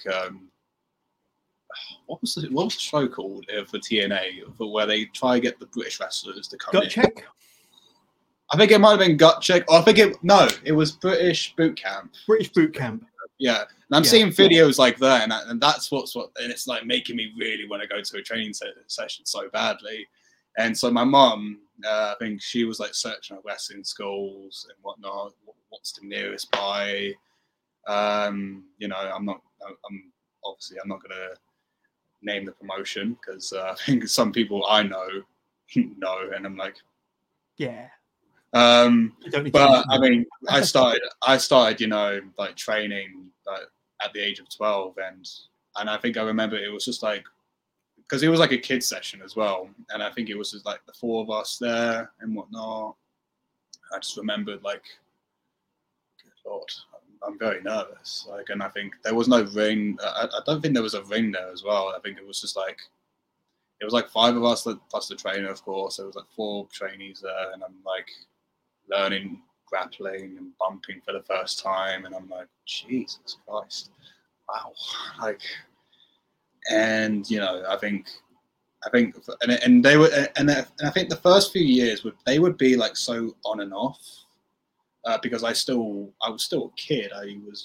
what was the show called for TNA where they try to get the British wrestlers to come Gut in? Check? I think it might have been Gut Check. Or it was British Boot Camp. British Boot Camp. Yeah, and I'm seeing videos like that, and that's and it's like making me really want to go to a training session so badly. And so my mum, I think she was like searching at wrestling schools and whatnot. What's the nearest by? You know, I'm obviously not gonna name the promotion, because I think some people I know, and I'm like, yeah. But I mean, I started, you know, like training at the age of 12, and I think I remember it was just like, because it was like a kids session as well, and I think it was just like the four of us there and whatnot. I just remembered like, good Lord, I'm very nervous. Like, and I think there was no ring. I don't think there was a ring there as well. I think it was just like, it was like five of us plus the trainer, of course. There was like four trainees there, and I'm like learning grappling and bumping for the first time, and I'm like, Jesus Christ, wow, like, and you know, I think, and they were, and I think the first few years they would be like so on and off, because I was still a kid. I was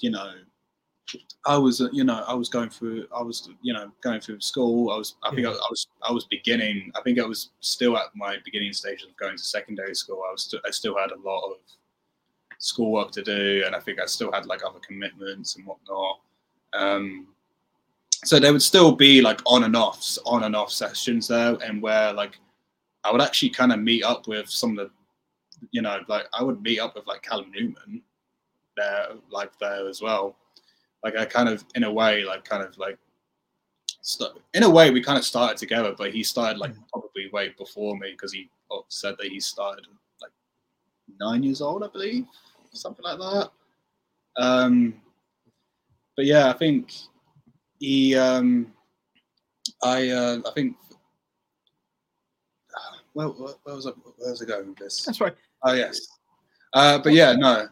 going through school. I was beginning. I think I was still at my beginning stage of going to secondary school. I still had a lot of schoolwork to do, and I think I still had like other commitments and whatnot. So there would still be like on and off sessions there, and where like I would actually kind of meet up with some of the, you know, like I would meet up with like Callum Newman there as well. Like I kind of, in a way, we kind of started together, but he started like probably weight before me because he said that he started like 9 years old, I believe, something like that. But yeah, I think he. I think. Where was I going with this? That's right. Oh yes. But yeah, no,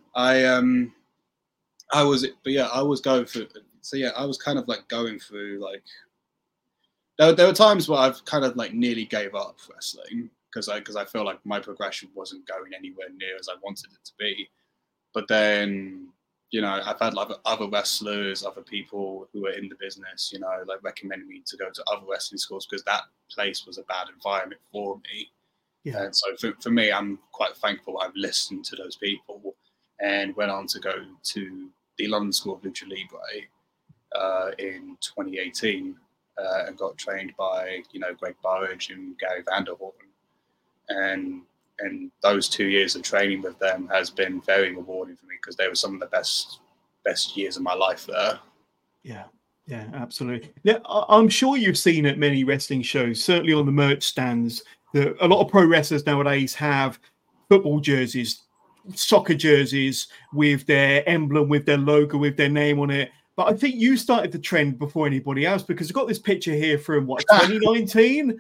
I was going through. So yeah, I was kind of like going through like. There were times where I've kind of like nearly gave up wrestling because I feel like my progression wasn't going anywhere near as I wanted it to be. But then, you know, I've had like other wrestlers, other people who are in the business, you know, like recommending me to go to other wrestling schools because that place was a bad environment for me. Yeah. And so for me, I'm quite thankful I've listened to those people and went on to go to the London School of Lucha Libre in 2018 and got trained by, you know, Greg Burridge and Gary Vanderhorn. And those 2 years of training with them has been very rewarding for me because they were some of the best years of my life there. Yeah, absolutely. Yeah, I'm sure you've seen at many wrestling shows, certainly on the merch stands, that a lot of pro wrestlers nowadays have football jerseys, soccer jerseys with their emblem, with their logo, with their name on it. But I think you started the trend before anybody else because I've got this picture here from 2019.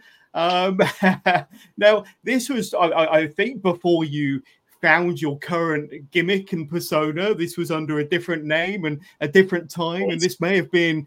Now, this was, I think, before you found your current gimmick and persona. This was under a different name and a different time, and this may have been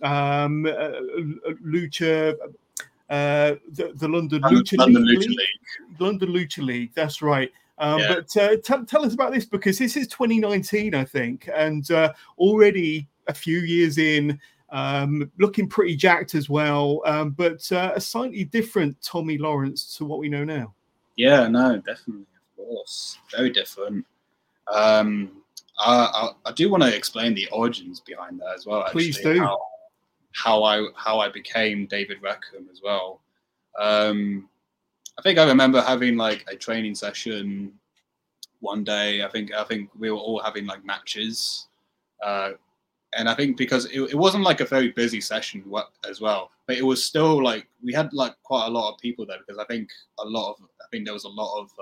Lucha, the London Lucha League. London Lucha League. That's right. But tell us about this because this is 2019, I think, and already a few years in. Looking pretty jacked as well, but a slightly different Tommy Lawrence to what we know now. Yeah, no, definitely, of course, very different. I do want to explain the origins behind that as well. Actually, please do. How I became David Rackham as well. I think I remember having like a training session one day. I think we were all having like matches. And I think because it wasn't like a very busy session as well, but it was still like we had like quite a lot of people there because I think there was a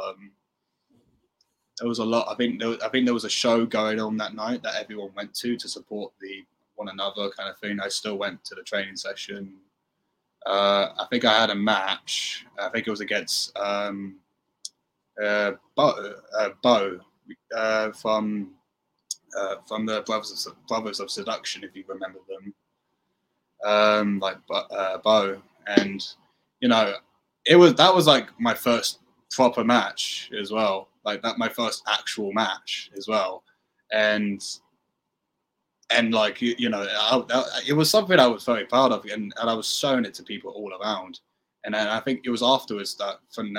a show going on that night that everyone went to support one another kind of thing. I still went to the training session. I think I had a match. I think it was against Bo from the Brothers of Seduction, if you remember them, Bo, and you know, that was like my first proper match as well, like that my first actual match as well, and like you know, it was something I was very proud of, and I was showing it to people all around, and then I think it was afterwards that from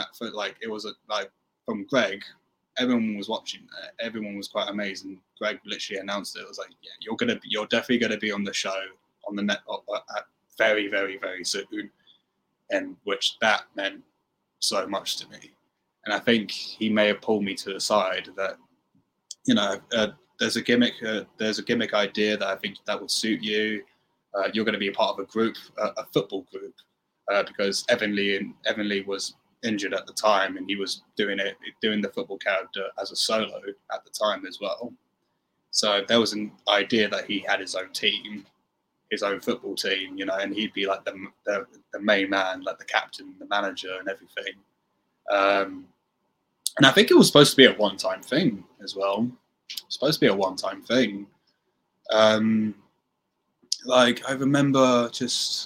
Greg. Everyone was watching. Everyone was quite amazed, and Greg literally announced it. It was like, "Yeah, you're definitely gonna be on the show on the net very, very, very soon," and which that meant so much to me. And I think he may have pulled me to the side that, you know, there's a gimmick idea that I think that would suit you. You're going to be a part of a group, a football group, because Evan Lee was injured at the time, and he was doing the football character as a solo at the time as well. So there was an idea that he had his own team, his own football team, you know, and he'd be like the main man, like the captain, the manager, and everything. And I think it was supposed to be a one-time thing as well. Supposed to be a one-time thing. Like I remember just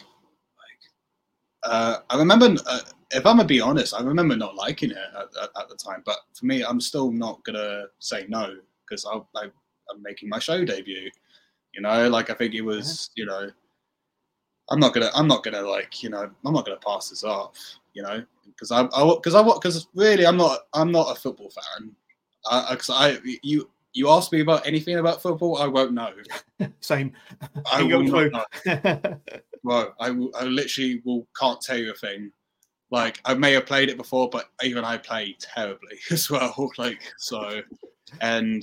I remember. If I'm gonna be honest, I remember not liking it at the time. But for me, I'm still not gonna say no because I'm making my show debut. You know, like I think it was. You know, I'm not gonna like. You know, I'm not gonna pass this off. You know, because really, I'm not a football fan. You ask me about anything about football, I won't know. Same. I will not know. Well, I literally can't tell you a thing. Like I may have played it before, but even I play terribly as well. Like so, and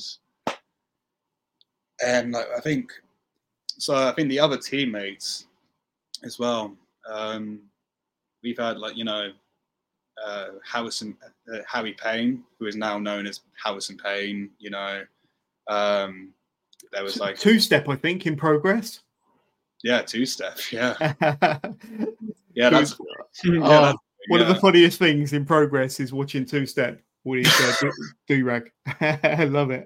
like, I think the other teammates as well. We've had like, you know, Harry Payne, who is now known as Harrison Payne. You know, there was like Two-Step, I think, in progress. Yeah, Two-Step. Yeah, yeah. That's one of the funniest things in progress is watching Two-Step. What he said, do-rag. I love it.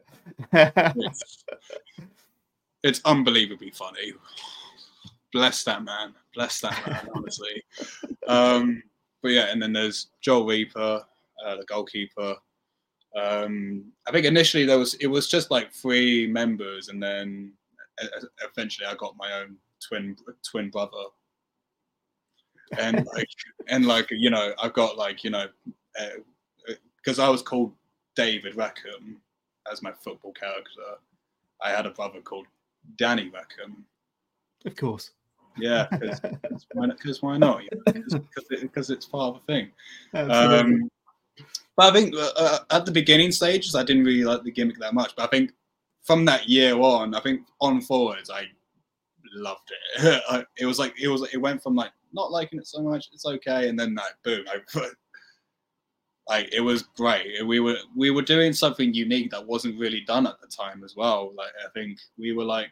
It's unbelievably funny. Bless that man, honestly. But yeah, and then there's Joel Reaper, the goalkeeper. I think initially it was just like 3 members, and then eventually I got my own twin brother, and like you know, I've got like, you know, because I was called David Rackham as my football character. I had a brother called Danny Rackham. Of course. Yeah, because why not? You know, because it's part of the thing. But I think at the beginning stages, I didn't really like the gimmick that much. But I think from that year on, I think on forwards, I loved it. It went from like not liking it so much, it's okay, and then like boom, like it was great. We were doing something unique that wasn't really done at the time as well. Like I think we were like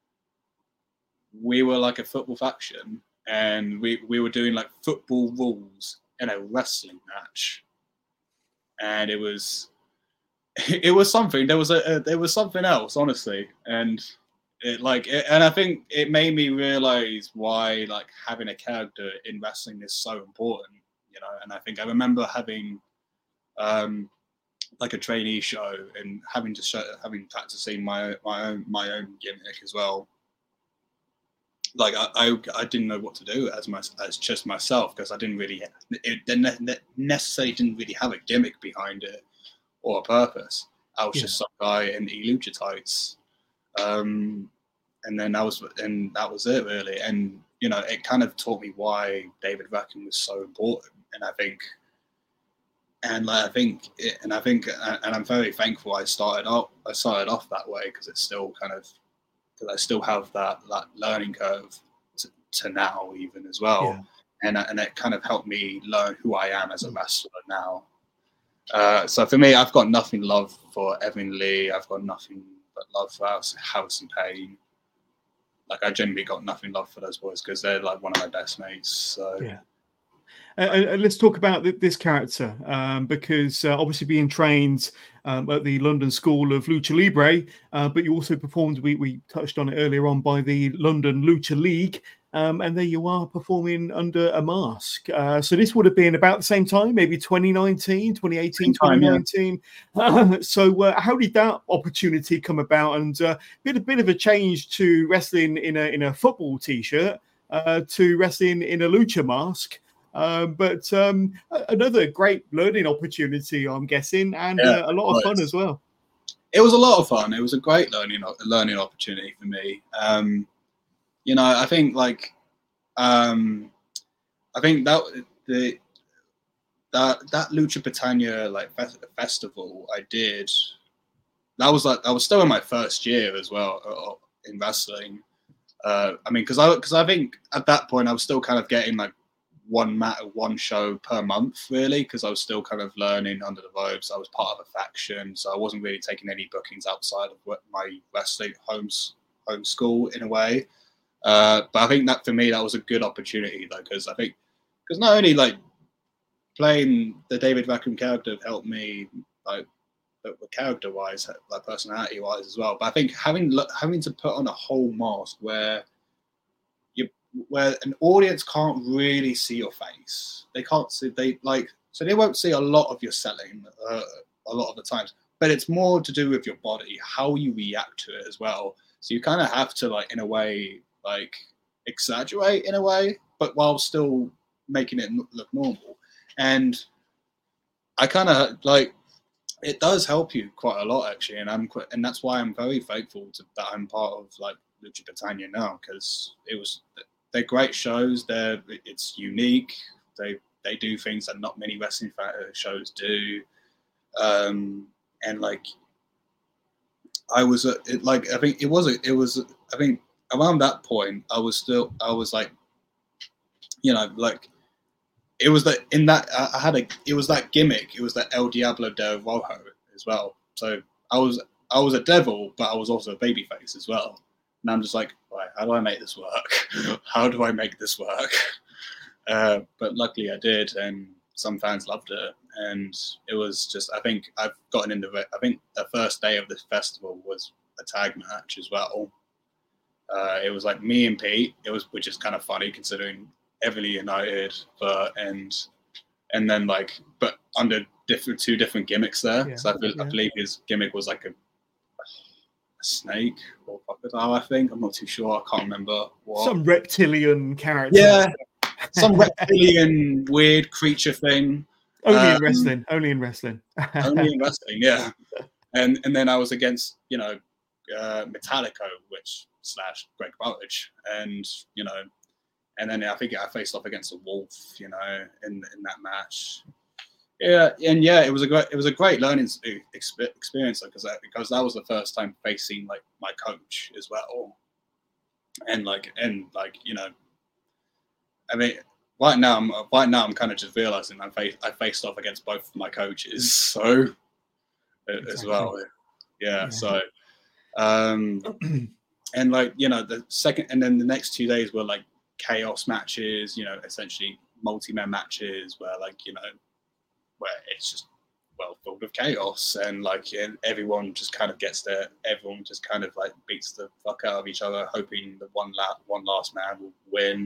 a football faction, and we were doing like football rules in a wrestling match, and it was something. There was something else, honestly, and and I think it made me realize why like having a character in wrestling is so important, you know. And I think I remember having like a trainee show and having practicing my own gimmick as well. Like I didn't know what to do as just myself, because I necessarily didn't really have a gimmick behind it or a purpose. I was just some guy in Elucha tights, and then that was it really. And you know, it kind of taught me why David Rackham was so important. And I'm very thankful I started off that way, because it's still kind of, because I still have that learning curve to now even as well. Yeah. And it kind of helped me learn who I am as a wrestler now. So for me, I've got nothing love for Evan Lee. I've got nothing but love for Harrison Payne. Like I genuinely got nothing love for those boys, because they're like one of my best mates. So yeah. Let's talk about this character, because obviously being trained at the London School of Lucha Libre, but you also performed, we touched on it earlier on, by the London Lucha League, and there you are performing under a mask. So this would have been about the same time, maybe 2019, 2018, 2019. Yeah. So how did that opportunity come about? And a bit of a change to wrestling in a football t-shirt to wrestling in a lucha mask. But another great learning opportunity, I'm guessing, and a lot of fun as well. It was a lot of fun. It was a great learning opportunity for me. You know, I think that Lucha Britannia like festival I did. I was still in my first year as well in wrestling. I mean, because I think at that point I was still kind of getting like one show per month, really, because I was still kind of learning under the ropes. I was part of a faction, so I wasn't really taking any bookings outside of my wrestling home school in a way. But I think that for me that was a good opportunity, though, because not only like playing the David Rackham character helped me like character wise, like personality wise as well. But I think having to put on a whole mask where an audience can't really see your face. They can't see, so they won't see a lot of your selling a lot of the times, but it's more to do with your body, how you react to it as well. So you kind of have to, like, in a way, like, exaggerate in a way, but while still making it look normal. And I kind of, like, it does help you quite a lot, actually, and that's why I'm very thankful that I'm part of, like, Lucha Britannia now, because they're great shows. It's unique. They do things that not many wrestling shows do, and like I think around that point I was like, you know, like it was that in that I had it was that gimmick. It was that El Diablo del Rojo as well. So I was a devil, but I was also a babyface as well. And I'm just like, right, how do I make this work? How do I make this work? But luckily I did, and some fans loved it. And it was just, I think I've gotten into it. I think the first day of this festival was a tag match as well. It was like me and Pete. Which is kind of funny considering heavily united, but then but under two different gimmicks there. Yeah, so I believe his gimmick was like a snake or crocodile. I think I'm not too sure. I can't remember what. Some reptilian character. Yeah, some reptilian weird creature thing. Only in wrestling. Only in wrestling. Only in wrestling. Yeah. And then I was against Metallico, / Greg Burridge, and and then I think I faced off against a wolf, in that match. Yeah, and yeah, it was a great learning experience because that was the first time facing like my coach as well, and I mean, right now I'm kind of just realizing I faced off against both of my coaches, so as well, yeah. So, and the second, and then the next 2 days were like chaos matches, essentially multi-man matches where where it's just filled with chaos and everyone just kind of everyone just kind of beats the fuck out of each other, hoping that one last man will win.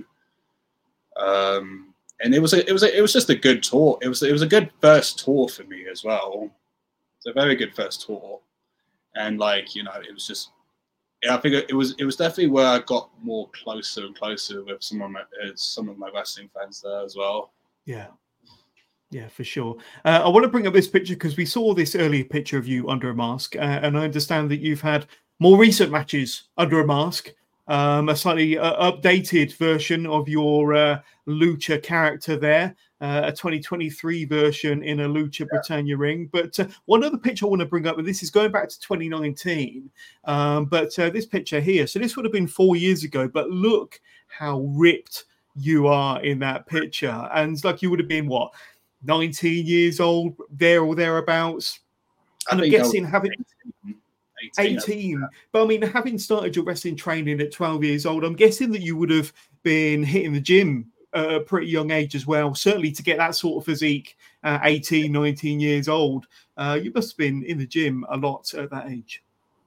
And it was just a good tour. It was a good first tour for me as well. It's a very good first tour, and it was just. Yeah, I think it was definitely where I got more closer and closer with some of my wrestling fans there as well. Yeah, for sure. I want to bring up this picture because we saw this earlier picture of you under a mask, and I understand that you've had more recent matches under a mask, a slightly updated version of your Lucha character there, a 2023 version in a Lucha Britannia ring. But one other picture I want to bring up, and this is going back to 2019, but this picture here, so this would have been 4 years ago, but look how ripped you are in that picture. And you would have been, 19 years old, there or thereabouts? And I'm guessing having... 18. But I mean, having started your wrestling training at 12 years old, I'm guessing that you would have been hitting the gym at a pretty young age as well. Certainly to get that sort of physique, 18, 19 years old, you must have been in the gym a lot at that age.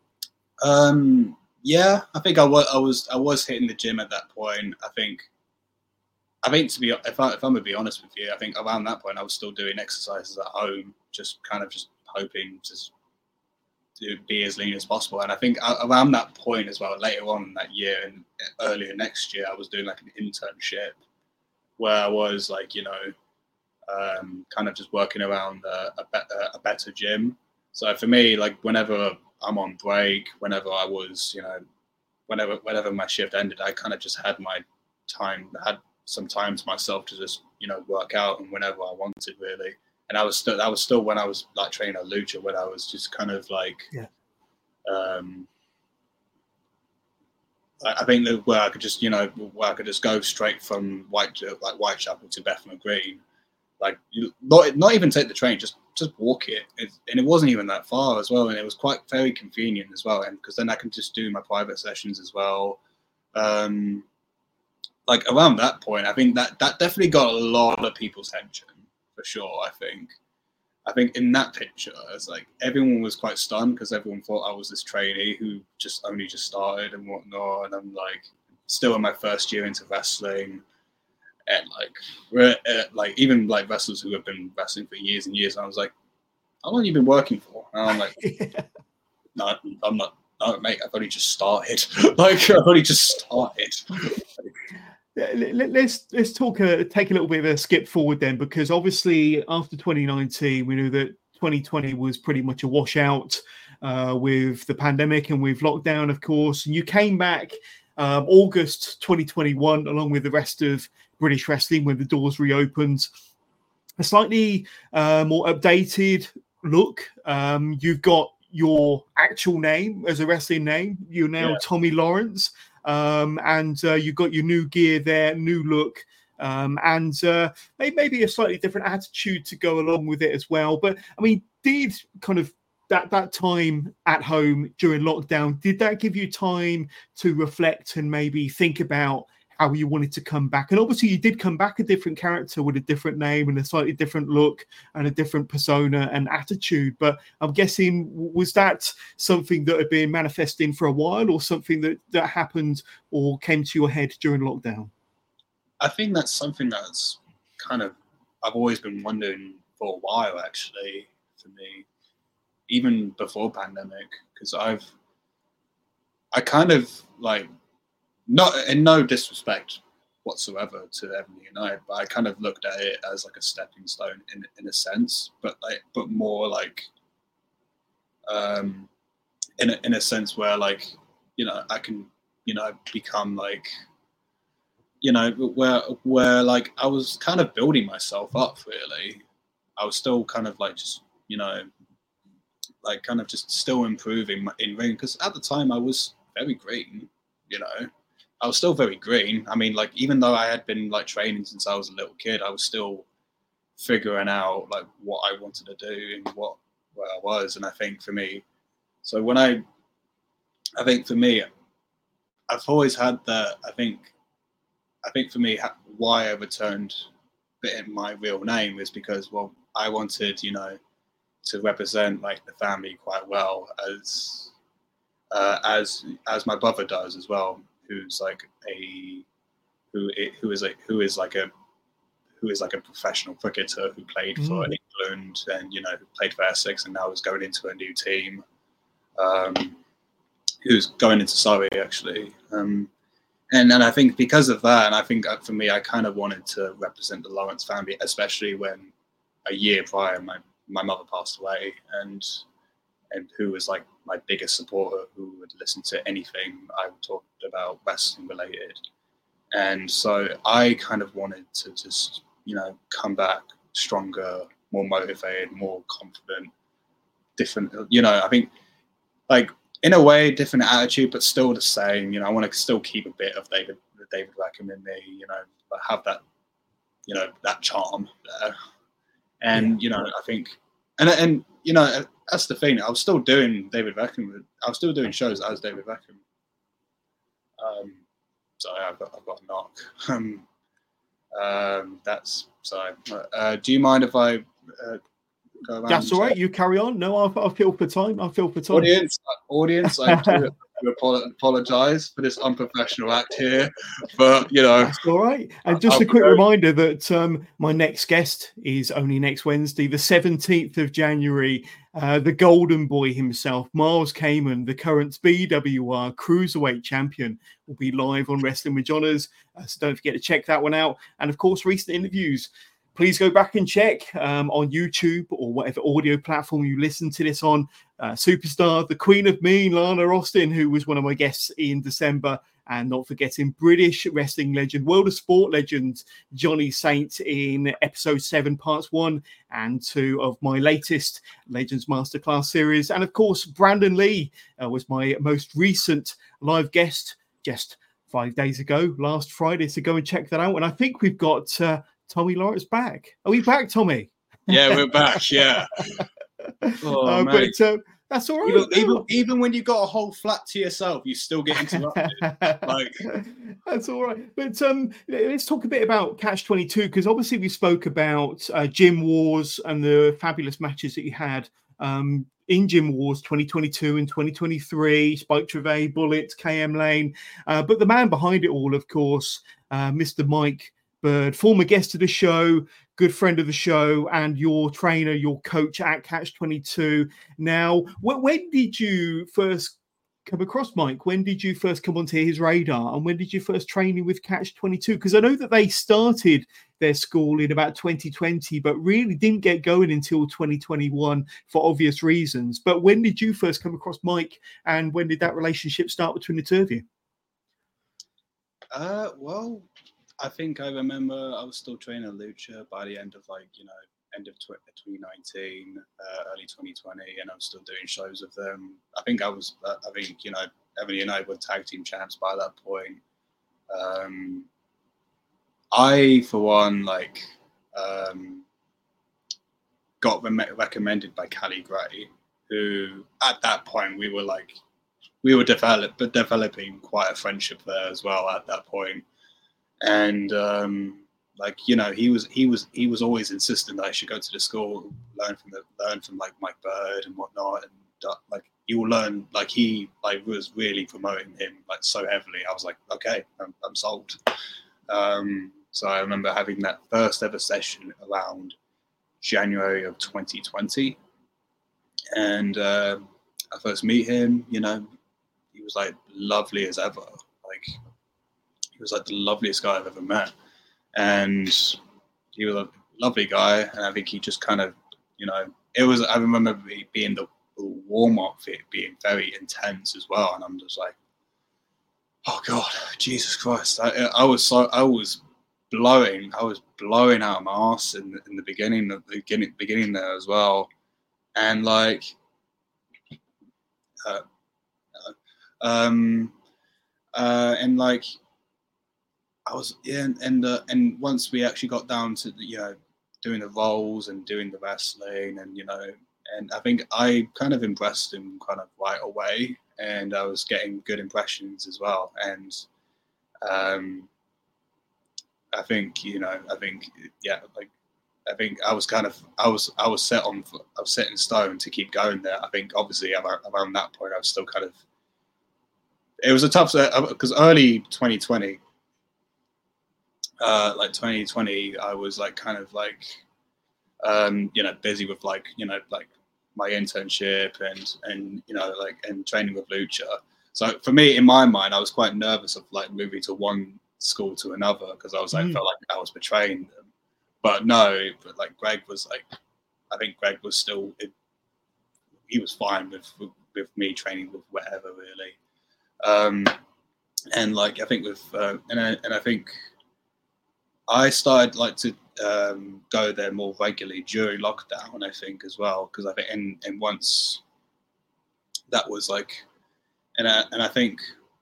Yeah, I think I was hitting the gym at that point. I think to be, if I'm gonna be honest with you, I think around that point I was still doing exercises at home, just hoping to be as lean as possible. And I think around that point as well, later on in that year and earlier next year, I was doing an internship where I was kind of just working around a better gym. So for me, whenever I'm on break, whenever I was, whenever my shift ended, I kind of just had my time, had some time to myself to just, work out and whenever I wanted really. And that was still when I was training at Lucha, when I was just kind of I think that where I could just go straight from Whitechapel to Bethnal Green, not even take the train, just walk it. And it wasn't even that far as well, and it was very convenient as well. And because then I can just do my private sessions as well. Around that point, I think that definitely got a lot of people's attention. For sure, I think in that picture, it's everyone was quite stunned because everyone thought I was this trainee who only just started and whatnot, and I'm still in my first year into wrestling, and even wrestlers who have been wrestling for years and years, and I was like, how long have you been working for? And I'm like, no, I'm not. No, mate, I've only just started. I've only just started. Let's talk. Take a little bit of a skip forward then, because obviously after 2019, we knew that 2020 was pretty much a washout with the pandemic and with lockdown, of course. And you came back August 2021, along with the rest of British wrestling, when the doors reopened. A slightly more updated look. You've got your actual name as a wrestling name. You're now Tommy Lawrence. And you've got your new gear there, new look. and maybe a slightly different attitude to go along with it as well. But I mean, did kind of that time at home during lockdown, did that give you time to reflect and maybe think about how you wanted to come back? And obviously you did come back a different character with a different name and a slightly different look and a different persona and attitude. But I'm guessing, was that something that had been manifesting for a while, or something that happened or came to your head during lockdown? I think that's something that's kind of, I've always been wondering for a while, actually, for me, even before pandemic, because I kind of like, not in no disrespect whatsoever to Everton United, but I kind of looked at it as like a stepping stone in a sense, but more like in a sense where, like, you know, I can, you know, become like, you know, where like I was kind of building myself up, really. I was still kind of like just, you know, like kind of just still improving in ring, because at the time I was very green, you know. I was still very green. I mean, like, even though I had been like training since I was a little kid, I was still figuring out like what I wanted to do and where I was. And I think for me, so I think for me, I've always had that. I think for me, why I returned my real name is because, well, I wanted, you know, to represent like the family quite well, as my brother does as well, who's like who is like a professional cricketer who played for England, and, you know, who played for Essex and now is going into a new team, who's going into Surrey actually, and I think because of that, and I think for me, I kind of wanted to represent the Lawrence family, especially when a year prior my mother passed away, and who was like my biggest supporter, who would listen to anything I talked about wrestling related. And so I kind of wanted to just, you know, come back stronger, more motivated, more confident, different, you know, I think like in a way different attitude, but still the same. You know, I want to still keep a bit of David Beckham in me, you know, but have that, you know, that charm there. And, you know, I think, and you know, that's the thing. I was still doing David Beckham. I was still doing shows as David Beckham. Sorry, I've got a knock. That's sorry. Do you mind if I go around? That's all right. You carry on. No, I feel for time. Audience, I do apologise for this unprofessional act here, but, you know, that's all right. And just a quick reminder that my next guest is only next Wednesday, the 17th of January. The Golden Boy himself, Miles Kamen, the current BWR Cruiserweight champion, will be live on Wrestling with Johners. So don't forget to check that one out. And of course, recent interviews. Please go back and check on YouTube or whatever audio platform you listen to this on. Superstar, the Queen of Mean, Lana Austin, who was one of my guests in December. And not forgetting British wrestling legend, World of Sport legend, Johnny Saint in episode 7, parts 1 and 2 of my latest Legends Masterclass series. And of course, Brandon Lee was my most recent live guest just 5 days ago, last Friday. So go and check that out. And I think we've got Tommy Lawrence back. Are we back, Tommy? Yeah, we're back. Yeah. Oh, but that's all right. Even when you got a whole flat to yourself, you still get interrupted. Like, that's all right. But let's talk a bit about Catch 22, because obviously we spoke about Gym Wars and the fabulous matches that you had in Gym Wars 2022 and 2023, Spike Trivet, Bullet, KM Lane. But the man behind it all, of course, Mr. Mike Bird, former guest of the show, good friend of the show, and your trainer, your coach at Catch 22. Now, when did you first come across Mike? When did you first come onto his radar? And when did you first train with Catch 22? Because I know that they started their school in about 2020, but really didn't get going until 2021 for obvious reasons. But when did you first come across Mike, and when did that relationship start between the two of you? Well, I think I remember I was still training Lucha by the end of end of 2019, early 2020, and I was still doing shows with them. I think Everton United were tag team champs by that point. I for one got recommended by Callie Gray, who at that point we were developing quite a friendship there as well at that point. And he was always insistent that I should go to the school, learn from like Mike Bird and whatnot, and you will learn. He was really promoting him so heavily. I was like, okay, I'm sold. So I remember having that first ever session around January of 2020, and I first meet him. He was lovely as ever. He was the loveliest guy I've ever met, and he was a lovely guy. And I think he just kind of, it was. I remember being the warm up being very intense as well, and I'm just like, oh God, Jesus Christ! I was blowing out of my ass in the beginning there as well, and I was and once we actually got down to doing the roles and doing the wrestling and I think I kind of impressed him kind of right away, and I was getting good impressions as well, and I think I was set in stone to keep going there. I think obviously around that point I was still kind of, it was a tough because early 2020. 2020, I was busy with my internship and training with Lucha. So for me, in my mind, I was quite nervous of moving to one school to another because I was felt like I was betraying them. But no, Greg was I think Greg was still, he was fine with me training with whatever really. And I think with and I think I started to go there more regularly during lockdown, I think, as well, because I think and once that was and I think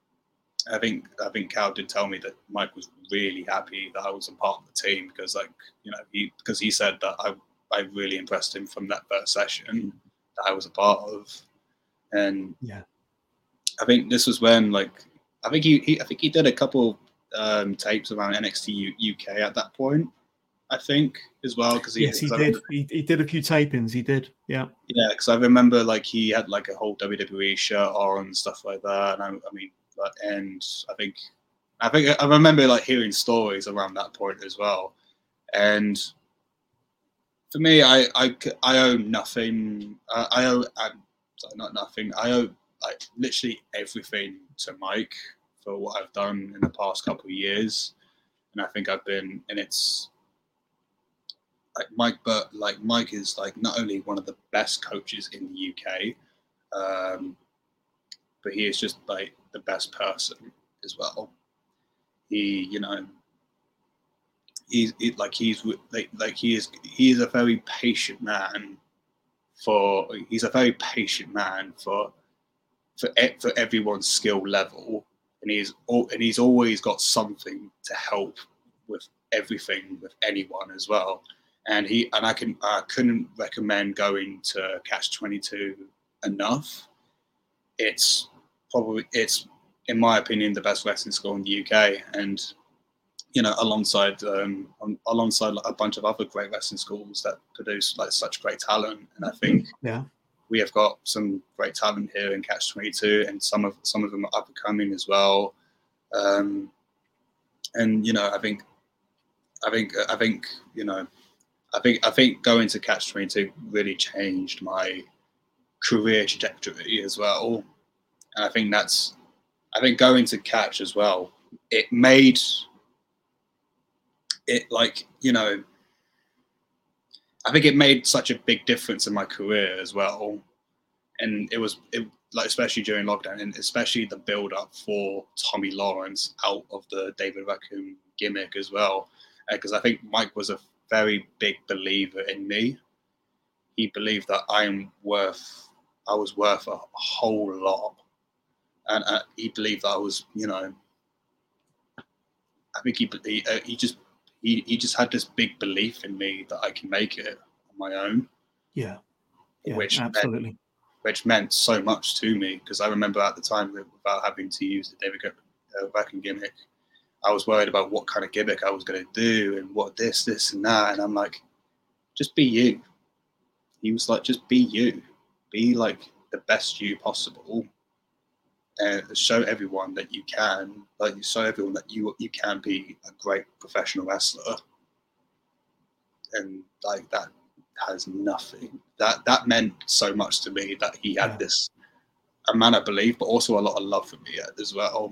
Cal did tell me that Mike was really happy that I was a part of the team because he said that I really impressed him from that first session that I was a part of, and I think this was when I think he did a couple tapes around NXT UK at that point, I think, as well. Because he did. He did a few tapings. He did, yeah. Yeah, because I remember he had a whole WWE shirt on and stuff like that. And and I remember hearing stories around that point as well. And for me, I owe nothing. Not nothing. I owe literally everything to Mike for what I've done in the past couple of years, and I think I've been, and it's Mike, but Mike is not only one of the best coaches in the UK, but he is just the best person as well. He, he is a very patient man for everyone's skill level. And he's always got something to help with everything with anyone as well. And I couldn't recommend going to Catch 22 enough. It's in my opinion the best wrestling school in the UK, and alongside a bunch of other great wrestling schools that produce such great talent. And I think we have got some great talent here in Catch 22, and some of them are up and coming as well. And I think going to Catch 22 really changed my career trajectory as well. And I think going to Catch as well, it made it I think it made such a big difference in my career as well. And it especially during lockdown, and especially the build up for Tommy Lawrence out of the David Beckham gimmick as well. Because I think Mike was a very big believer in me. He believed that I was worth a whole lot. And he believed that I was, I think he just he just had this big belief in me that I can make it on my own. Yeah, which absolutely. Which meant so much to me, because I remember at the time, without having to use the David Beckham gimmick, I was worried about what kind of gimmick I was going to do and what this and that, and I'm like, just be you. He was like, just be you, be like the best you possible, and show everyone that you can, like show everyone that you can be a great professional wrestler, and like that has nothing. That meant so much to me, that he had this amount of belief, but also a lot of love for me as well.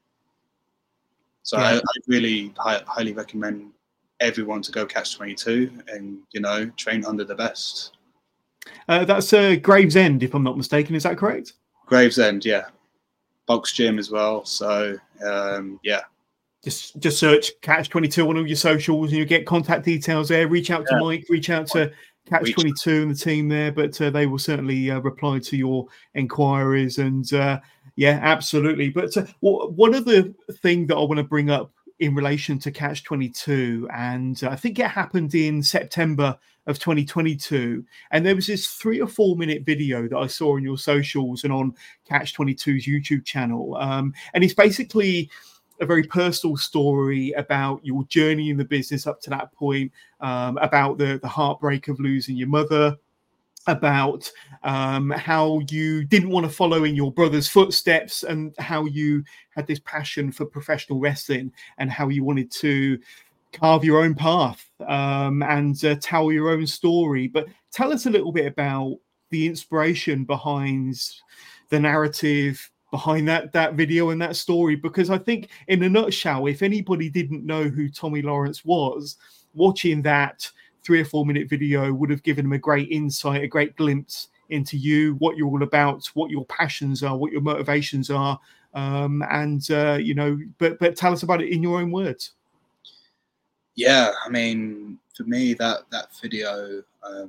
So I really highly recommend everyone to go catch 22 and, you know, train under the best. That's Gravesend, if I'm not mistaken. Is that correct? Gravesend, yeah. Box Gym as well. So yeah. Just search Catch 22 on all your socials, and you get contact details there. Reach out to Mike, reach out to Catch 22 and the team there, but they will certainly reply to your inquiries. And yeah, absolutely. But one other thing that I want to bring up in relation to Catch 22, and I think it happened in September of 2022, and there was this 3 or 4 minute video that I saw on your socials and on Catch 22's YouTube channel, and it's basically a very personal story about your journey in the business up to that point, about the heartbreak of losing your mother, about how you didn't want to follow in your brother's footsteps, and how you had this passion for professional wrestling, and how you wanted to carve your own path, and tell your own story. But tell us a little bit about the inspiration behind the narrative behind that video and that story, because I think, in a nutshell, if anybody didn't know who Tommy Lawrence was, watching that 3 or 4 minute video would have given them a great insight, a great glimpse into you, what you're all about, what your passions are, what your motivations are, and you know. But tell us about it in your own words. Yeah, I mean, for me, that video,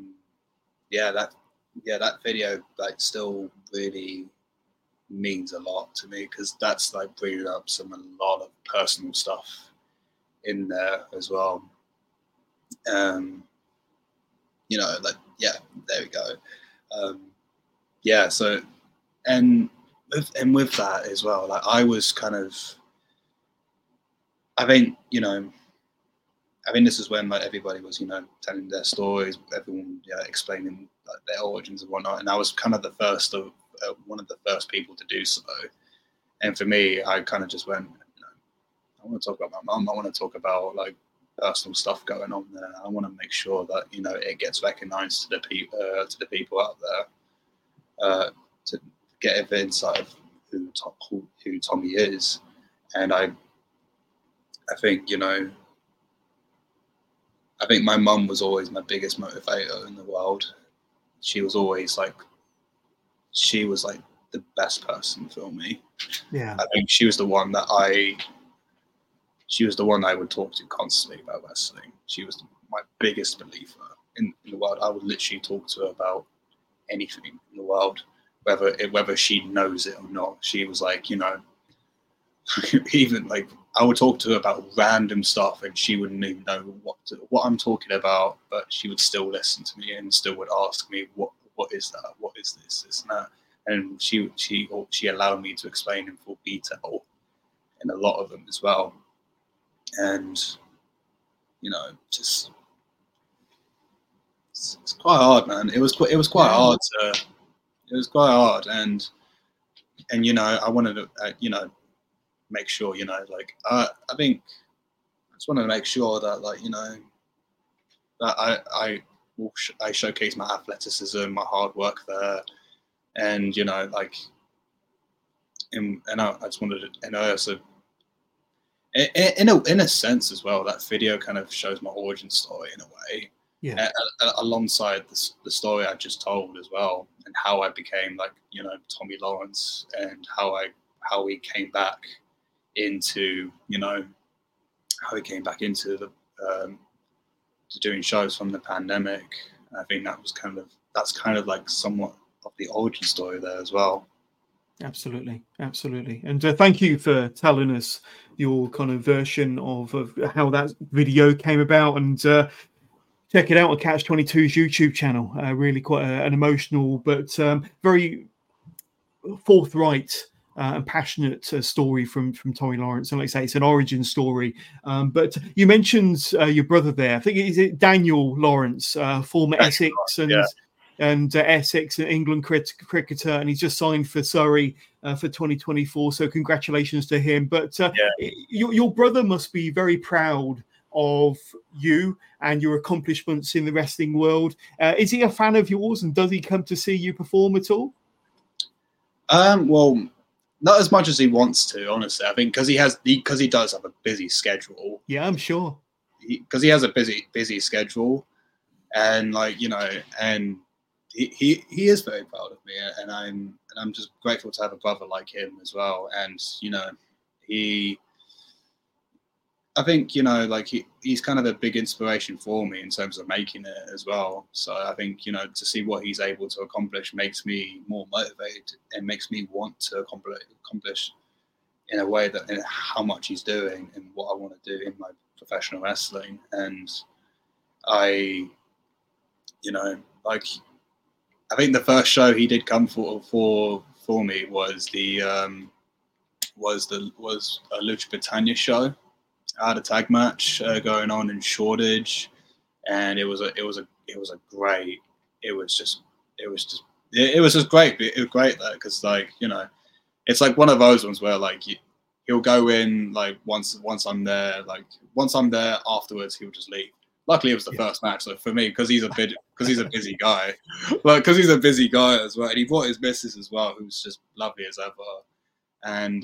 that video like still really means a lot to me, because that's like bringing up a lot of personal stuff in there as well. You know, like, yeah, there we go. Yeah, so and with that as well, like I was kind of, I think, you know, I mean, this is when like everybody was, you know, telling their stories, everyone explaining like their origins and whatnot, and I was kind of the first of one of the first people to do so. And for me, I kind of just went, you know, I want to talk about my mum. I want to talk about like personal stuff going on there. I want to make sure that, you know, it gets recognized to the people out there, to get a bit insight of who Tommy is. And I think, you know, I think my mum was always my biggest motivator in the world. She was always like, the best person for me. Yeah. I think she was the one that I would talk to constantly about wrestling. She was my biggest believer in the world. I would literally talk to her about anything in the world, whether she knows it or not. She was like, you know, even like I would talk to her about random stuff, and she wouldn't even know what I'm talking about, but she would still listen to me and still would ask me, what is that? What is this and that? And she allowed me to explain in full detail in a lot of them as well. And, you know, just it's quite hard, man. It was quite hard. It was quite hard, and you know, I wanted to, you know, make sure, you know, like I think I just wanted to make sure that, like, you know, that I showcase my athleticism, my hard work there, and, you know, like, and I just wanted to, and I also, in a sense as well, that video kind of shows my origin story in a way, alongside the story I just told as well, and how I became, like, you know, Tommy Lawrence, and how he came back into, you know, how he came back into the to doing shows from the pandemic. I think that's kind of like somewhat of the origin story there as well. Absolutely, absolutely. And thank you for telling us your kind of version of how that video came about. And check it out on Catch 22's YouTube channel. Really quite an emotional but very forthright and passionate story from Tommy Lawrence. And like I say, it's an origin story. But you mentioned your brother there. I think is it Daniel Lawrence, former Essex and Essex and England cricketer, and he's just signed for Surrey for 2024. So congratulations to him. But your brother must be very proud of you and your accomplishments in the wrestling world. Is he a fan of yours, and does he come to see you perform at all? Well, not as much as he wants to, honestly. I think because he does have a busy schedule. Yeah, I'm sure. Because he has a busy schedule, and and he is very proud of me, and I'm just grateful to have a brother like him as well. And I think he's kind of a big inspiration for me in terms of making it as well. So I think to see what he's able to accomplish makes me more motivated and makes me want to accomplish in a way that in how much he's doing and what I want to do in my professional wrestling. And I think the first show he did come for me was a Lucha Britannia show. I had a tag match going on in Shoreditch, and it was just great. It was just great. It was great there because it's like one of those ones where he'll go in once I'm there, afterwards he'll just leave. Luckily, it was the first match, so for me, because he's a busy guy, because he's a busy guy as well, and he brought his missus as well, who's just lovely as ever, and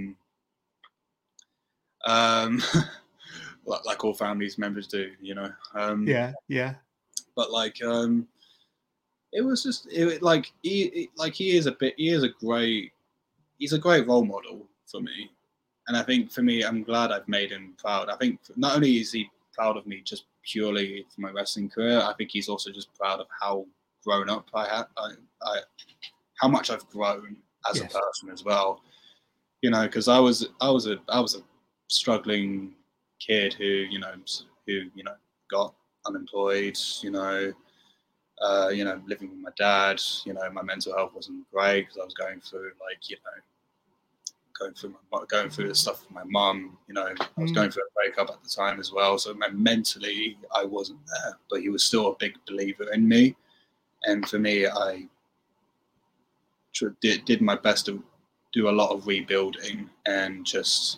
like all families members do, Yeah. But it was just he's a great role model for me, and I think for me, I'm glad I've made him proud. I think not only is he proud of me just purely for my wrestling career, I think he's also just proud of how grown up how much I've grown as a person as well. Because I was a struggling kid who got unemployed, living with my dad. My mental health wasn't great because I was going through going through the stuff with my mum. I was going through a breakup at the time as well, so mentally I wasn't there, but he was still a big believer in me, and for me, I did my best to do a lot of rebuilding and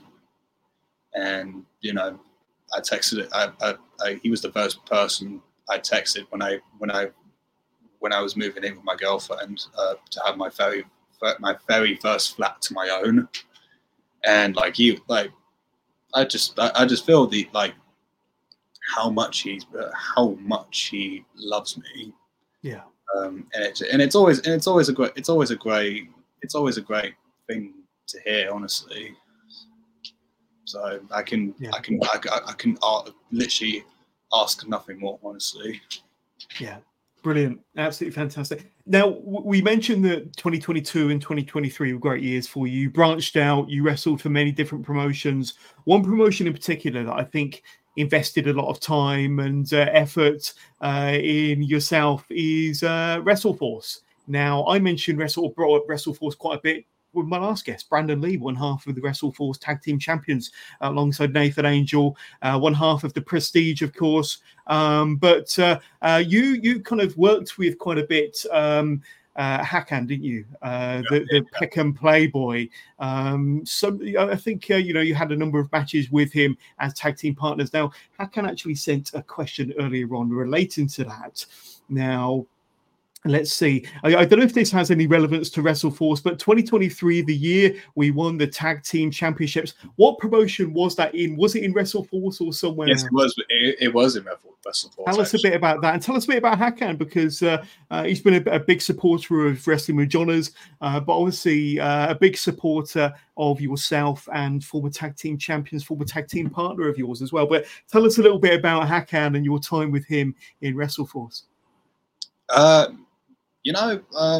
I texted it. He was the first person I texted when I was moving in with my girlfriend to have my very first flat to my own, and I just feel how much he loves me. Yeah. And it's always a great thing to hear, honestly. So I can literally ask nothing more, honestly. Yeah, brilliant, absolutely fantastic. Now we mentioned that 2022 and 2023 were great years for you. You branched out, you wrestled for many different promotions. One promotion in particular that I think invested a lot of time and effort in yourself is WrestleForce. Now I mentioned brought up WrestleForce quite a bit with my last guest, Brandon Lee, one half of the WrestleForce Tag Team Champions, alongside Nathan Angel, one half of the Prestige, of course. But you kind of worked with quite a bit Hakan, didn't you? The Peckham Playboy. So I think you had a number of matches with him as tag team partners. Now Hakan actually sent a question earlier on relating to that. Now, let's see. I don't know if this has any relevance to WrestleForce, but 2023, the year we won the Tag Team Championships, what promotion was that in? Was it in WrestleForce or somewhere else? It was in WrestleForce. Tell us a bit about that, and tell us a bit about Hakan, because he's been a big supporter of Wrestling with Johners, but obviously a big supporter of yourself and former tag team champions, former tag team partner of yours as well. But tell us a little bit about Hakan and your time with him in WrestleForce.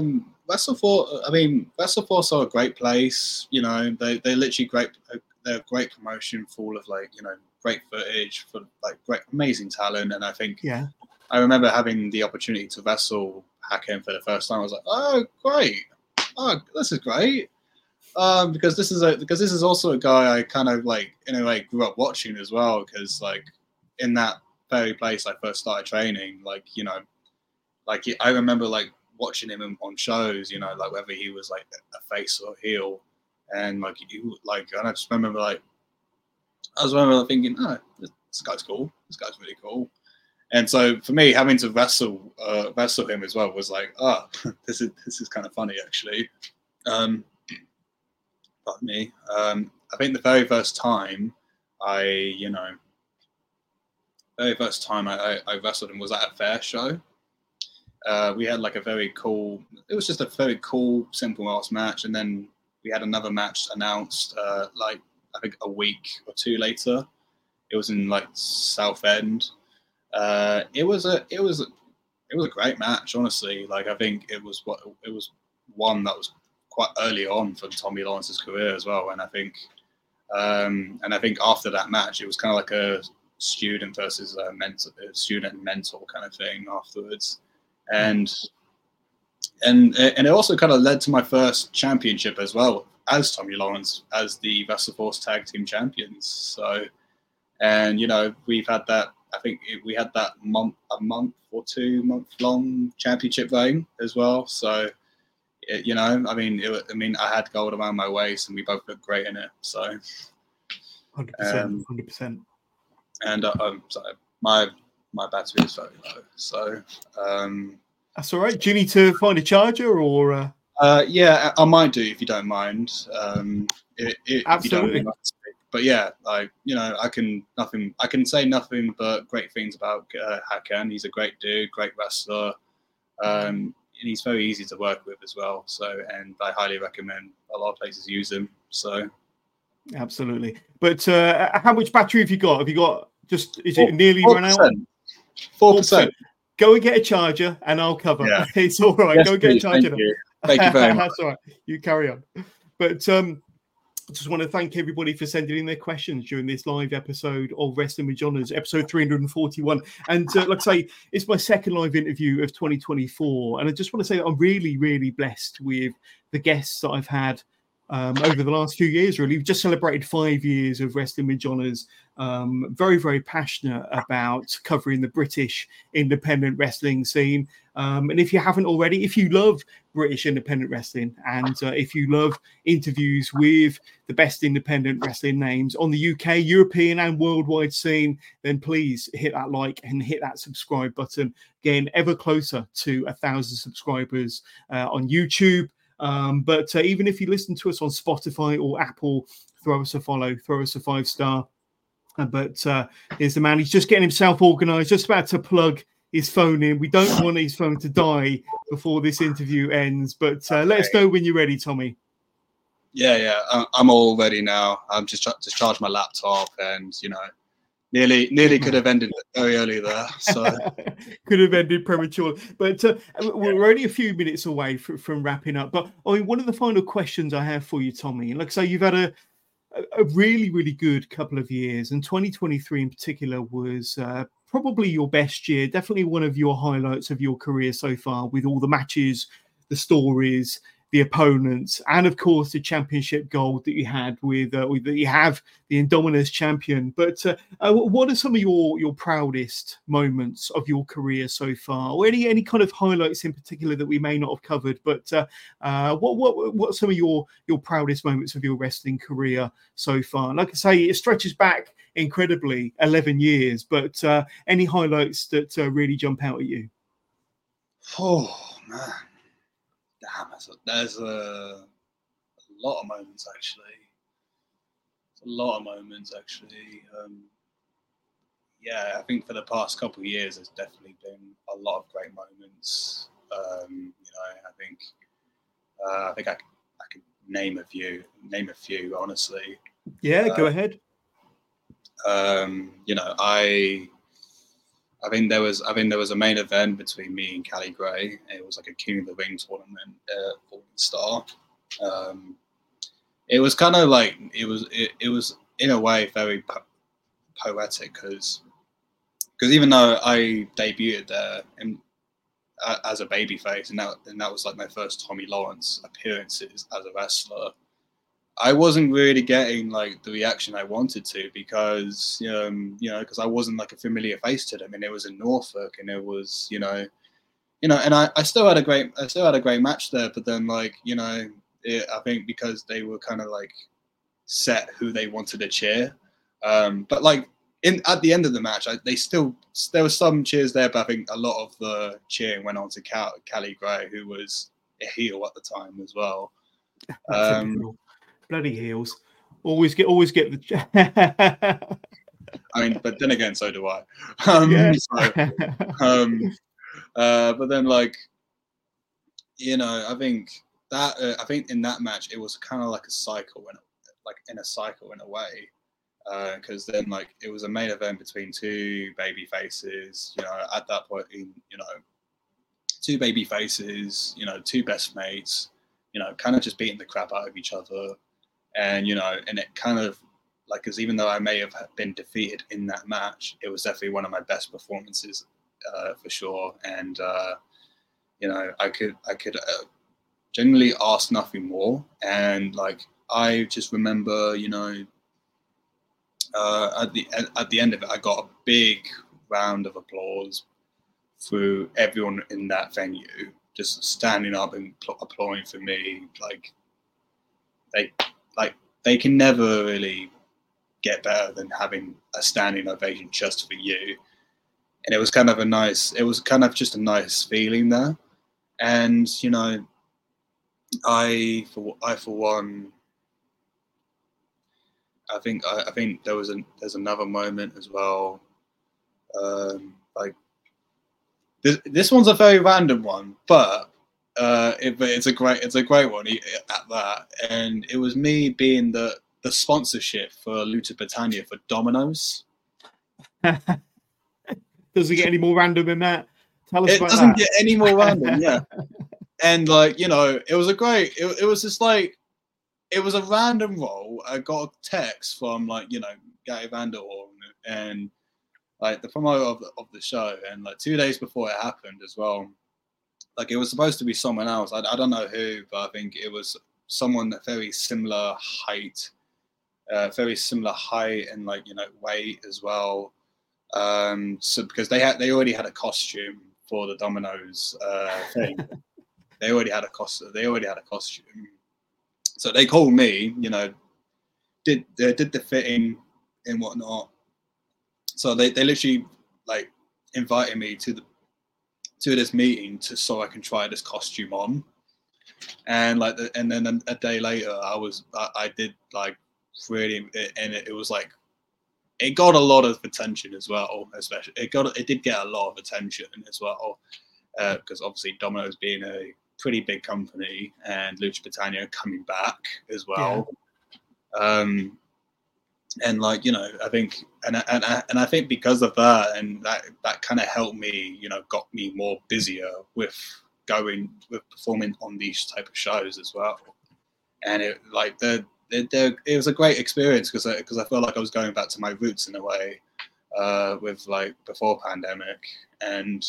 WrestleForce. I mean, WrestleForce are a great place. You know, they're literally great. They're a great promotion, full of like, you know, great footage, for like great, amazing talent. And I think, I remember having the opportunity to wrestle Hakim for the first time. I was like, oh, great! Oh, this is great. Because this is also a guy I kind of like, in a way, grew up watching as well. Because like in that very place I first started training, like, you know, like I remember like watching him on shows, you know, like whether he was like a face or a heel, and like and I just remember like I was remember thinking, oh, this guy's cool. This guy's really cool. And so for me, having to wrestle him as well was like, oh, this is kind of funny actually. Pardon me. I think the very first time I wrestled him was at a fair show. We had like a very cool. It was just a very cool, simple ass match, and then we had another match announced. Like I think a week or two later, it was in like Southend. It was a great match, honestly. Like I think it was one that was quite early on for Tommy Lawrence's career as well, and I think after that match, it was kind of like a student versus student and mentor kind of thing afterwards. And it also kind of led to my first championship as well as Tommy Lawrence as the WrestleForce Tag Team Champions. So, and you know, we've had that. I think we had that a month or 2 month long championship reign as well. So, you know, I mean, I had gold around my waist, and we both looked great in it. So, 100%. And sorry, my battery is very low. So that's all right. Do you need to find a charger or? Yeah, I might do if you don't mind. Absolutely. But yeah, I can say nothing but great things about Hakan. He's a great dude, great wrestler, and he's very easy to work with as well. So, and I highly recommend a lot of places use him. So, absolutely. But how much battery have you got? Have you got is it nearly 4%. Run out? 4%. Go and get a charger, and I'll cover. Yeah. It's all right. Yes, Go and get a charger. Thank you very much. That's all right. You carry on. But I just want to thank everybody for sending in their questions during this live episode of Wrestling with Johners, episode 341. And like I say, it's my second live interview of 2024. And I just want to say that I'm really, really blessed with the guests that I've had over the last few years, really. We've just celebrated 5 years of Wrestling with Johners. Very, very passionate about covering the British independent wrestling scene. And if you haven't already, if you love British independent wrestling and if you love interviews with the best independent wrestling names on the UK, European and worldwide scene, then please hit that like and hit that subscribe button. Again, ever closer to 1,000 subscribers on YouTube. But even if you listen to us on Spotify or Apple, throw us a follow, throw us a 5-star. But here's the man. He's just getting himself organised, just about to plug his phone in. We don't want his phone to die before this interview ends. But let us know when you're ready, Tommy. Yeah. I'm all ready now. I'm just charged my laptop, and you know, nearly could have ended very early there. So could have ended prematurely. But we're only a few minutes away from wrapping up. But I mean, one of the final questions I have for you, Tommy, and like I say, you've had a really, really good couple of years, and 2023 in particular was probably your best year, definitely one of your highlights of your career so far, with all the matches, the stories, the opponents, and of course the championship gold that you had with that you have the Indominus champion. But what are some of your proudest moments of your career so far, or any kind of highlights in particular that we may not have covered? But what are some of your proudest moments of your wrestling career so far? Like I say, it stretches back incredibly 11 years, but any highlights that really jump out at you? Oh man. Damn, there's a lot of moments actually. Yeah, I think for the past couple of years, there's definitely been a lot of great moments. You know, I think I could name a few, honestly. Yeah, go ahead. You know, I think there was a main event between me and Callie Gray. It was like a King of the Ring tournament, Falling Star. It was kind of like it was in a way very poetic because even though I debuted there as a babyface, and that was like my first Tommy Lawrence appearances as a wrestler, I wasn't really getting like the reaction I wanted to because because I wasn't like a familiar face to them, and it was in Norfolk, and it was and I still had a great match there, but then like I think because they were kind of like set who they wanted to cheer, but like at the end of the match, there was some cheers there, but I think a lot of the cheering went on to Callie Gray, who was a heel at the time as well. Bloody heels. Always get the. I mean, but then again, so do I. But then, like, I think in that match it was kind of like a cycle, in a way, because then like it was a main event between two baby faces. At that point, two baby faces, two best mates, kind of just beating the crap out of each other. And and it kind of like, because even though I may have been defeated in that match, it was definitely one of my best performances for sure. And I could generally ask nothing more. And like I just remember, at the end of it, I got a big round of applause through everyone in that venue, just standing up and applauding for me. Like they can never really get better than having a standing ovation just for you. And it was kind of just a nice feeling there. And I for one, I think there's another moment as well. Like this one's a very random one, but it's a great one at that. And it was me being the sponsorship for Lucha Britannia for Domino's. Does it get any more random than that? Tell us about that. It doesn't get any more random, yeah. And like it was a great. It was just like it was a random role. I got a text from like Gary Vanderhorn and like the promoter of the show, and like 2 days before it happened as well. Like it was supposed to be someone else. I don't know who, but I think it was someone very similar height, and like weight as well. So because they already had a costume for the Domino's thing. They already had a costume. So they called me. Did the fitting and whatnot. So they literally like invited me to this meeting so I can try this costume on, and like and then a day later I did like really, and it was like it got a lot of attention as well. Especially it did get a lot of attention as well because obviously Domino's being a pretty big company and Lucha Britannia coming back as well. Yeah. And like I think and I think because of that, and that kind of helped me, got me more busier with performing on these type of shows as well. And it like it was a great experience because I felt like I was going back to my roots in a way with like before pandemic, and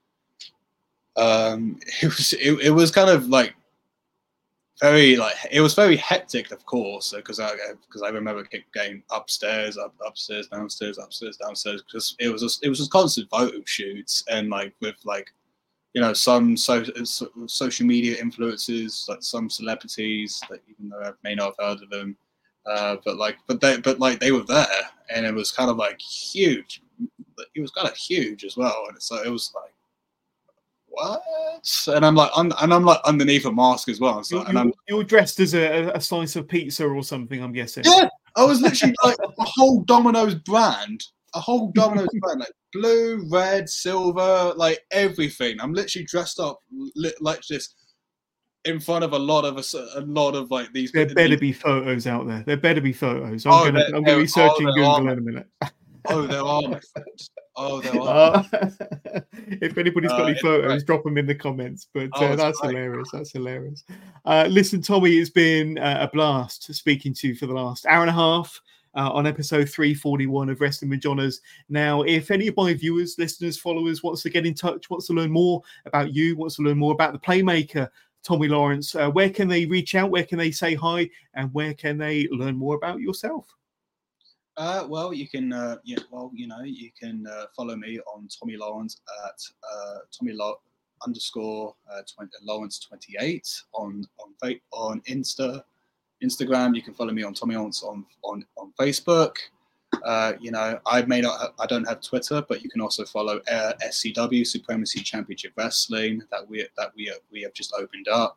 it was kind of like very like it was very hectic, of course, because I remember getting upstairs, downstairs, because it was just constant photo shoots, and like with like some social media influencers, like some celebrities that even though I may not have heard of them, but they were there, and it was kind of like huge. It was kind of huge as well, and so it was like, what? And I'm like underneath a mask as well. So, you're dressed as a slice of pizza or something, I'm guessing. Yeah, I was literally like a whole Domino's brand, like blue, red, silver, like everything. I'm literally dressed up like this in front of a lot of like these. There better be photos out there. There better be photos. I'm gonna be searching Google in a minute. Oh, there are, my friends. Oh, there are. If anybody's got any photos, drop them in the comments. But that's great. hilarious. That's hilarious. Listen, Tommy, it's been a blast speaking to you for the last hour and a half on episode 341 of Wrestling with Johners. Now, if any of my viewers, listeners, followers wants to get in touch, wants to learn more about you, wants to learn more about the Playmaker, Tommy Lawrence, where can they reach out? Where can they say hi? And where can they learn more about yourself? Well, you can, you can follow me on Tommy Lawrence at Lawrence28 on Instagram. You can follow me on Tommy Lawrence on Facebook. I don't have Twitter, but you can also follow SCW, Supremacy Championship Wrestling, that we have just opened up.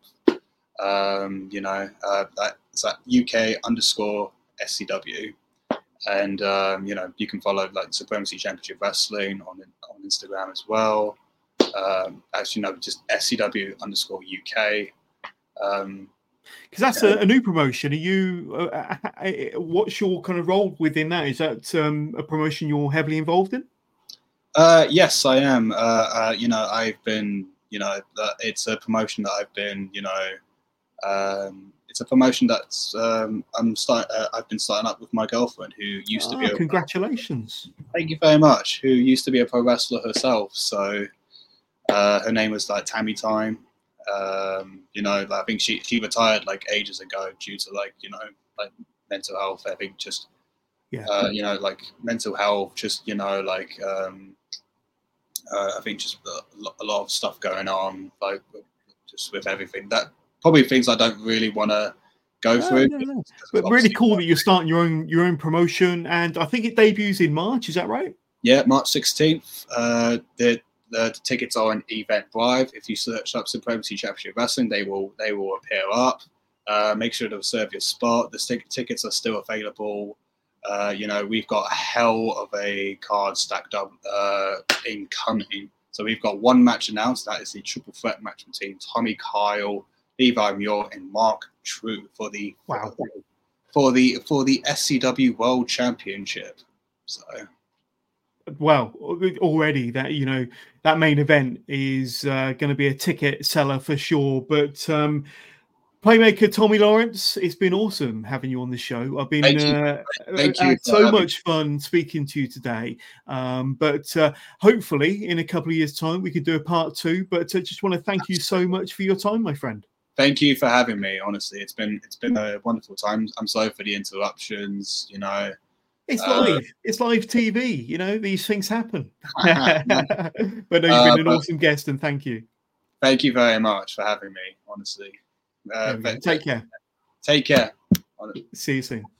That's at UK_SCW. And you can follow like Supremacy Championship Wrestling on Instagram as well. Just SCW_UK. Because that's a new promotion. Are you? What's your kind of role within that? Is that a promotion you're heavily involved in? Yes, I am. I've been. It's a promotion that I've been. It's a promotion that's I've been starting up with my girlfriend, who used to be. Congratulations! Thank you very much. Who used to be a pro wrestler herself. So her name was like Tammy Time. I think she retired like ages ago due to mental health. I think just mental health. Just I think just a lot of stuff going on, like just with everything that. Probably things I don't really want to go through. No. But really cool that you're starting your own promotion, and I think it debuts in March. Is that right? Yeah, March 16th. The tickets are on Eventbrite. If you search up Supremacy Championship Wrestling, they will appear up. Make sure to reserve your spot. The tickets are still available. We've got a hell of a card stacked up incoming. So we've got one match announced. That is the triple threat match between Tommy Kyle, Levi Muir, and Mark True for the SCW World Championship. So, well, already that that main event is going to be a ticket seller for sure. But Playmaker Tommy Lawrence, it's been awesome having you on the show. I've been had so much fun speaking to you today. But hopefully in a couple of years' time we can do a part 2. But I just want to thank you so much for your time, my friend. Thank you for having me. Honestly, it's been a wonderful time. I'm sorry for the interruptions. It's live. It's live TV. These things happen. But no, you've been an awesome guest, and thank you. Thank you very much for having me. Honestly, Take care. Take care. See you soon.